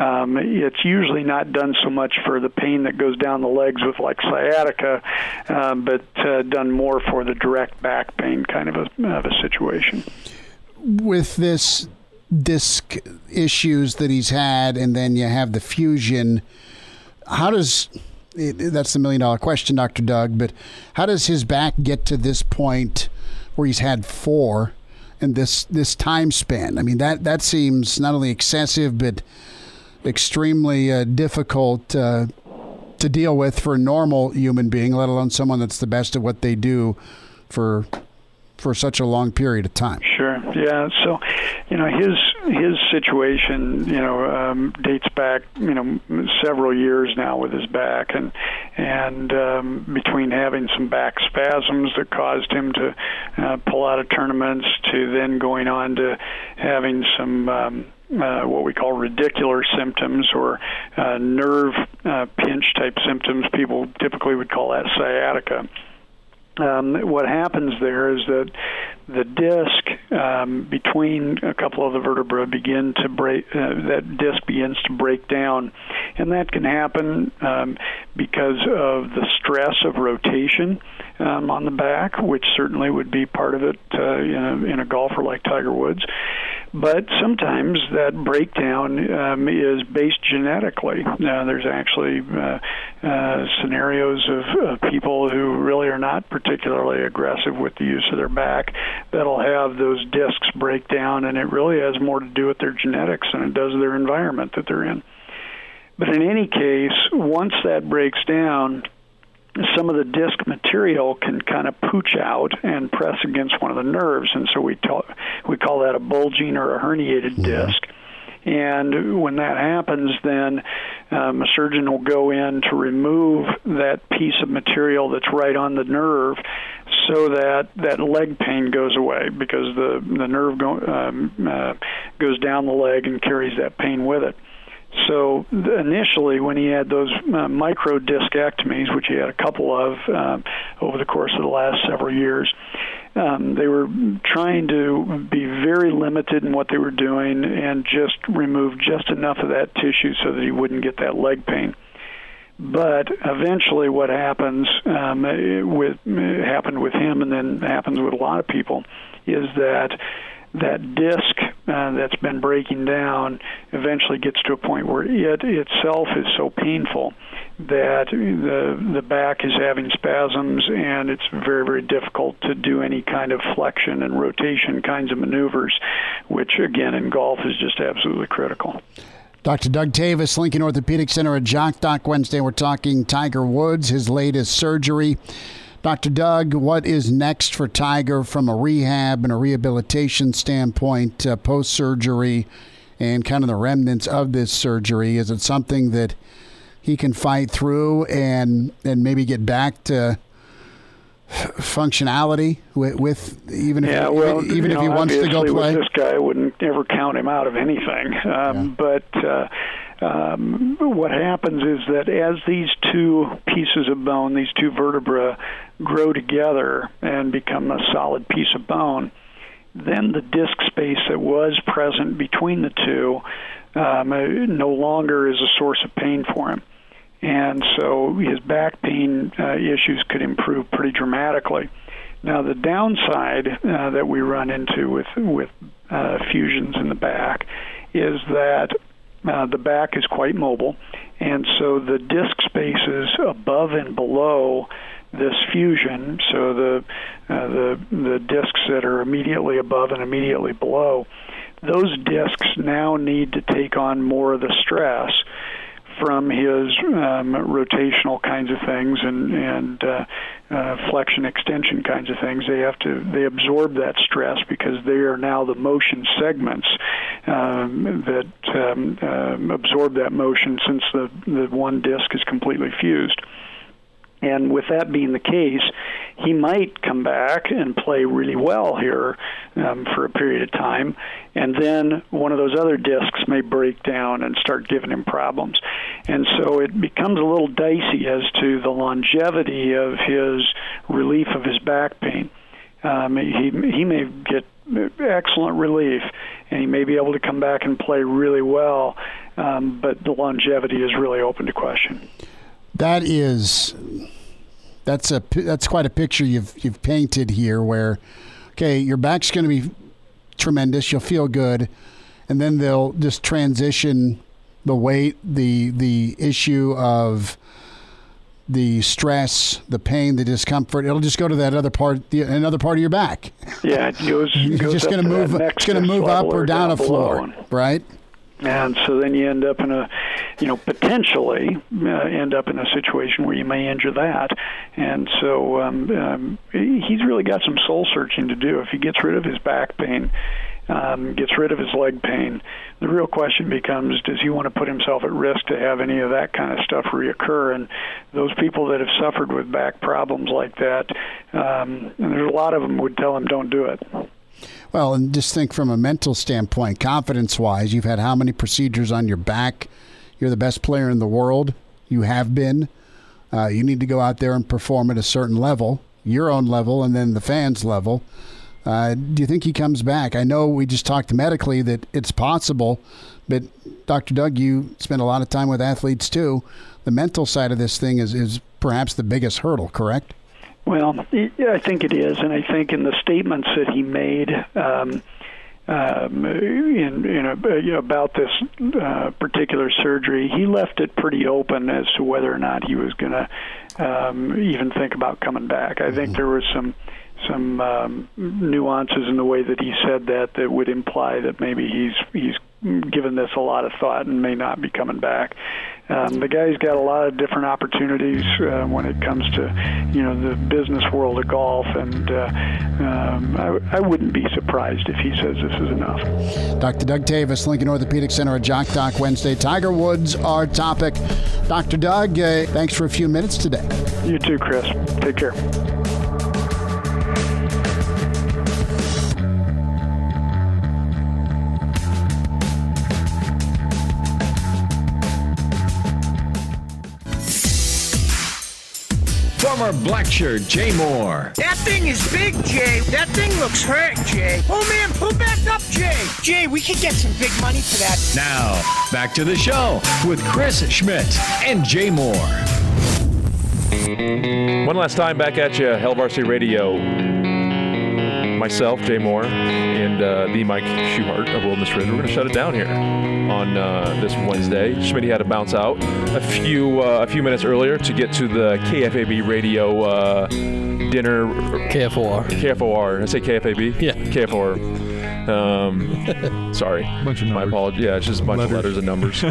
um, it's usually not done so much for the pain that goes down the legs with like sciatica, uh, but uh, done more for the direct back pain kind of a, of a situation. With this disc issues that he's had, and then you have the fusion, how does it, that's the million dollar question, Doctor Doug, but how does his back get to this point where he's had four in this this time span? I mean, that that seems not only excessive but extremely uh, difficult uh, to deal with for a normal human being, let alone someone that's the best at what they do for for such a long period of time. Sure. Yeah. So, you know, his his situation, you know, um, dates back, you know, several years now with his back, and and um, between having some back spasms that caused him to uh, pull out of tournaments, to then going on to having some um, uh, what we call radicular symptoms, or uh, nerve uh, pinch type symptoms. People typically would call that sciatica. Um, what happens there is that the disc um, between a couple of the vertebrae begin to break. Uh, that disc begins to break down, and that can happen um, because of the stress of rotation um, on the back, which certainly would be part of it uh, in, a, in a golfer like Tiger Woods. But sometimes that breakdown um, is based genetically. Uh, there's actually uh, uh, scenarios of uh, people who really are not particularly aggressive with the use of their back that'll have those discs break down, and it really has more to do with their genetics than it does their environment that they're in. But in any case, once that breaks down, some of the disc material can kind of pooch out and press against one of the nerves, and so we talk, we call that a bulging or a herniated mm-hmm. disc. And when that happens, then um, a surgeon will go in to remove that piece of material that's right on the nerve, so that that leg pain goes away, because the the nerve go, um, uh, goes down the leg and carries that pain with it. So initially, when he had those uh, micro discectomies, which he had a couple of um, over the course of the last several years, um, they were trying to be very limited in what they were doing and just remove just enough of that tissue so that he wouldn't get that leg pain. But eventually what happens, um, with, it happened with him and then happens with a lot of people, is that that disc uh, that's been breaking down eventually gets to a point where it itself is so painful that the the back is having spasms, and it's very, very difficult to do any kind of flexion and rotation kinds of maneuvers, which, again, in golf is just absolutely critical. Doctor Doug Tavis, Lincoln Orthopedic Center at Jock Doc Wednesday. We're talking Tiger Woods, his latest surgery. Doctor Doug, what is next for Tiger from a rehab and a rehabilitation standpoint, uh, post-surgery, and kind of the remnants of this surgery? Is it something that he can fight through and and maybe get back to functionality with, with even if yeah, well, even if know, he wants to go play? With this guy, I wouldn't ever count him out of anything. Um, yeah. But uh, um, what happens is that as these two pieces of bone, these two vertebrae, grow together and become a solid piece of bone, then the disc space that was present between the two um, no longer is a source of pain for him. And so his back pain uh, issues could improve pretty dramatically. Now, the downside uh, that we run into with, with uh, fusions in the back is that uh, the back is quite mobile, and so the disc spaces above and below this fusion, so the uh, the the discs that are immediately above and immediately below, those discs now need to take on more of the stress from his um, rotational kinds of things and and uh, uh, flexion extension kinds of things. They have to they absorb that stress because they are now the motion segments um, that um, uh, absorb that motion, since the the one disc is completely fused. And with that being the case, he might come back and play really well here um, for a period of time, and then one of those other discs may break down and start giving him problems. And so it becomes a little dicey as to the longevity of his relief of his back pain. Um, he, he may get excellent relief, and he may be able to come back and play really well um, but the longevity is really open to question. That is, that's a that's quite a picture you've you've painted here. Where, okay, your back's going to be tremendous. You'll feel good, and then they'll just transition the weight, the the issue of the stress, the pain, the discomfort. It'll just go to that other part, the, another part of your back. Yeah, it goes. It's goes just going to move. It's going to move up or down, down a floor, and, right? And so then you end up in a, you know, potentially uh, end up in a situation where you may injure that. And so um, um, he's really got some soul searching to do. If he gets rid of his back pain, um, gets rid of his leg pain, the real question becomes, does he want to put himself at risk to have any of that kind of stuff reoccur? And those people that have suffered with back problems like that, um, and there's a lot of them would tell him, don't do it. Well, and just think from a mental standpoint, confidence-wise, you've had how many procedures on your back? You're the best player in the world. You have been. Uh, you need to go out there and perform at a certain level, your own level, and then the fans' level. Uh, do you think he comes back? I know we just talked medically that it's possible, but Doctor Doug, you spend a lot of time with athletes too. The mental side of this thing is, is perhaps the biggest hurdle, correct? Well, I think it is, and I think in the statements that he made um, um, in, in a, about this uh, particular surgery, he left it pretty open as to whether or not he was going to um, even think about coming back. I mm-hmm. think there was some some um, nuances in the way that he said that that would imply that maybe he's he's given this a lot of thought and may not be coming back. Um, the guy's got a lot of different opportunities uh, when it comes to, you know, the business world of golf, and uh, um, I, I wouldn't be surprised if he says this is enough. Doctor Doug Tavis, Lincoln Orthopedic Center at Jock Talk Wednesday. Tiger Woods, our topic. Doctor Doug, uh, thanks for a few minutes today. You too, Chris. Take care. Former black shirt Jay Moore. That thing is big, Jay. That thing looks hurt, Jay. Oh, man, pull back up, Jay. Jay, we could get some big money for that. Now, back to the show with Chris Schmidt and Jay Moore. One last time back at you, Hell Varsity Radio. Myself, Jay Moore, and uh, the Mike Schuhart of Wilderness Ridge. We're going to shut it down here on uh, this Wednesday. Schmitty had to bounce out a few uh, a few minutes earlier to get to the K F A B radio uh, dinner. K F O R. K F O R. Did I say K F A B? Yeah. K F O R. Um, sorry. Bunch of My apologies. Yeah, it's just a bunch letters. of letters and numbers.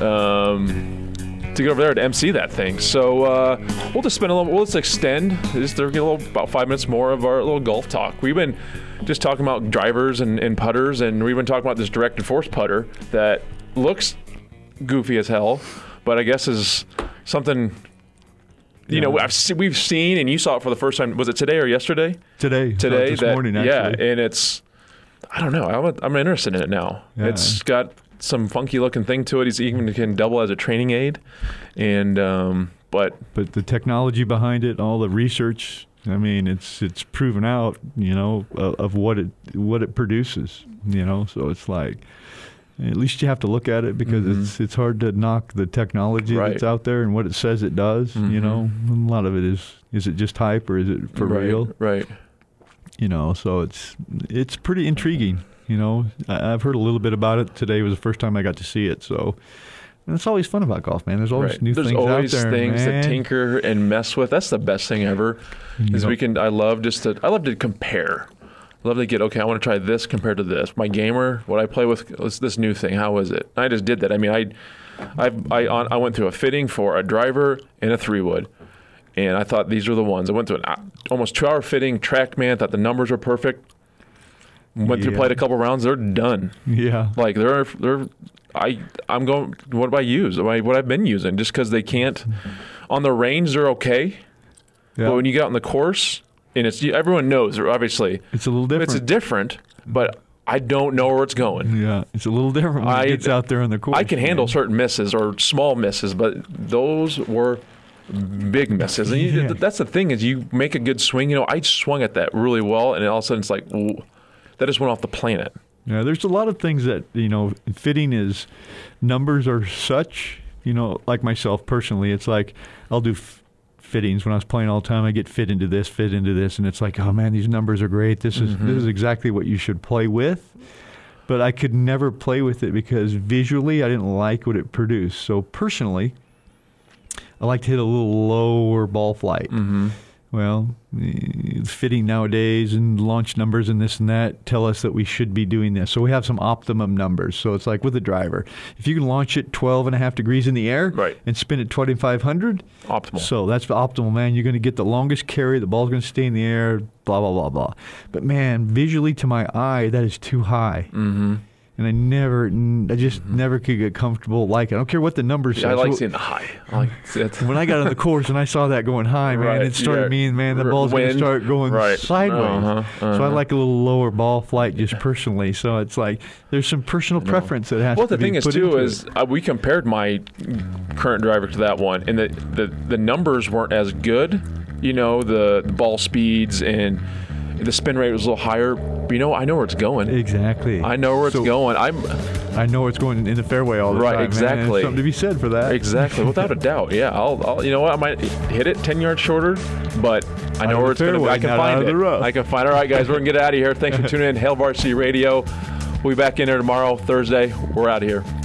um, to get over there to M C that thing. So uh, we'll just spend a little, we'll just extend, just get a little, about five minutes more of our little golf talk. We've been just talking about drivers and, and putters, and we've been talking about this directed force putter that looks goofy as hell, but I guess is something, you yeah. know, I've se- we've seen, and you saw it for the first time. Was it today or yesterday? Today. Today. This that, morning, actually. Yeah, and it's, I don't know, I'm, I'm interested in it now. Yeah. It's got some funky looking thing to it. He's even can double as a training aid, and um, but but the technology behind it, all the research. I mean, it's it's proven out, you know, of, of what it what it produces. You know, so it's like at least you have to look at it because mm-hmm. it's it's hard to knock the technology right. that's out there and what it says it does. Mm-hmm. You know, a lot of it is is it just hype or is it for right. real? Right. You know, so it's it's pretty intriguing. You know, I've heard a little bit about it. Today was the first time I got to see it. So, and it's always fun about golf, man. There's always right. new There's things always out there, things man. to tinker and mess with. That's the best thing ever. You is know. we can. I love just to. I love to compare. I love to get. Okay, I want to try this compared to this. My gamer, what I play with, this, this new thing. How is it? I just did that. I mean, I, I, I, I went through a fitting for a driver and a three wood. And I thought these are the ones. I went through an almost two-hour fitting, TrackMan, thought the numbers were perfect. Went yeah. through, played a couple rounds, they're done. Yeah. Like, they're, they're I, I'm going, what do I use? What, I, what I've been using, just because they can't. On the range, they're okay. Yeah. But when you get out on the course, and it's everyone knows, obviously. It's a little different. It's different, but I don't know where it's going. Yeah, it's a little different when I, it gets out there on the course. I can handle certain misses or small misses, but those were big misses. And you, yeah. that's the thing is you make a good swing. You know, I swung at that really well, and all of a sudden it's like, ooh, that just went off the planet. Yeah, there's a lot of things that, you know, fitting is, numbers are such, you know, like myself personally, it's like I'll do f- fittings when I was playing all the time. I get fit into this, fit into this, and it's like, oh man, these numbers are great. This is Mm-hmm. this is exactly what you should play with. But I could never play with it because visually I didn't like what it produced. So personally, I like to hit a little lower ball flight. Mm-hmm. Well, the fitting nowadays and launch numbers and this and that tell us that we should be doing this. So we have some optimum numbers. So it's like with a driver. If you can launch it twelve and a half degrees in the air right. and spin it twenty-five hundred. Optimal. So that's the optimal, man. You're going to get the longest carry. The ball's going to stay in the air, blah, blah, blah, blah. But, man, visually to my eye, that is too high. Mm-hmm. And I never, I just mm-hmm. never could get comfortable like it. I don't care what the numbers say. Yeah, I like so, seeing the high. I like it. When I got on the course and I saw that going high, man, right. it started yeah. meaning, man, the ball's going to start going right. sideways. Uh-huh. Uh-huh. So I like a little lower ball flight just personally. So it's like there's some personal preference that has well, to be the thing put is, too, into is it. uh, we compared my current driver to that one, and the, the, the numbers weren't as good. You know, the, the ball speeds and the spin rate was a little higher. But, you know, I know where it's going. Exactly. I know where it's so, going. I'm. I know it's going in the fairway all the right, time. Right, exactly. Man. There's something to be said for that. Exactly, without a doubt. Yeah, I'll, I'll. You know what? I might hit it ten yards shorter, but I know out where it's going to be. I can find it. I can find. All right, guys, we're gonna get out of here. Thanks for tuning in. Hail Varsity Radio. We'll be back in there tomorrow, Thursday. We're out of here.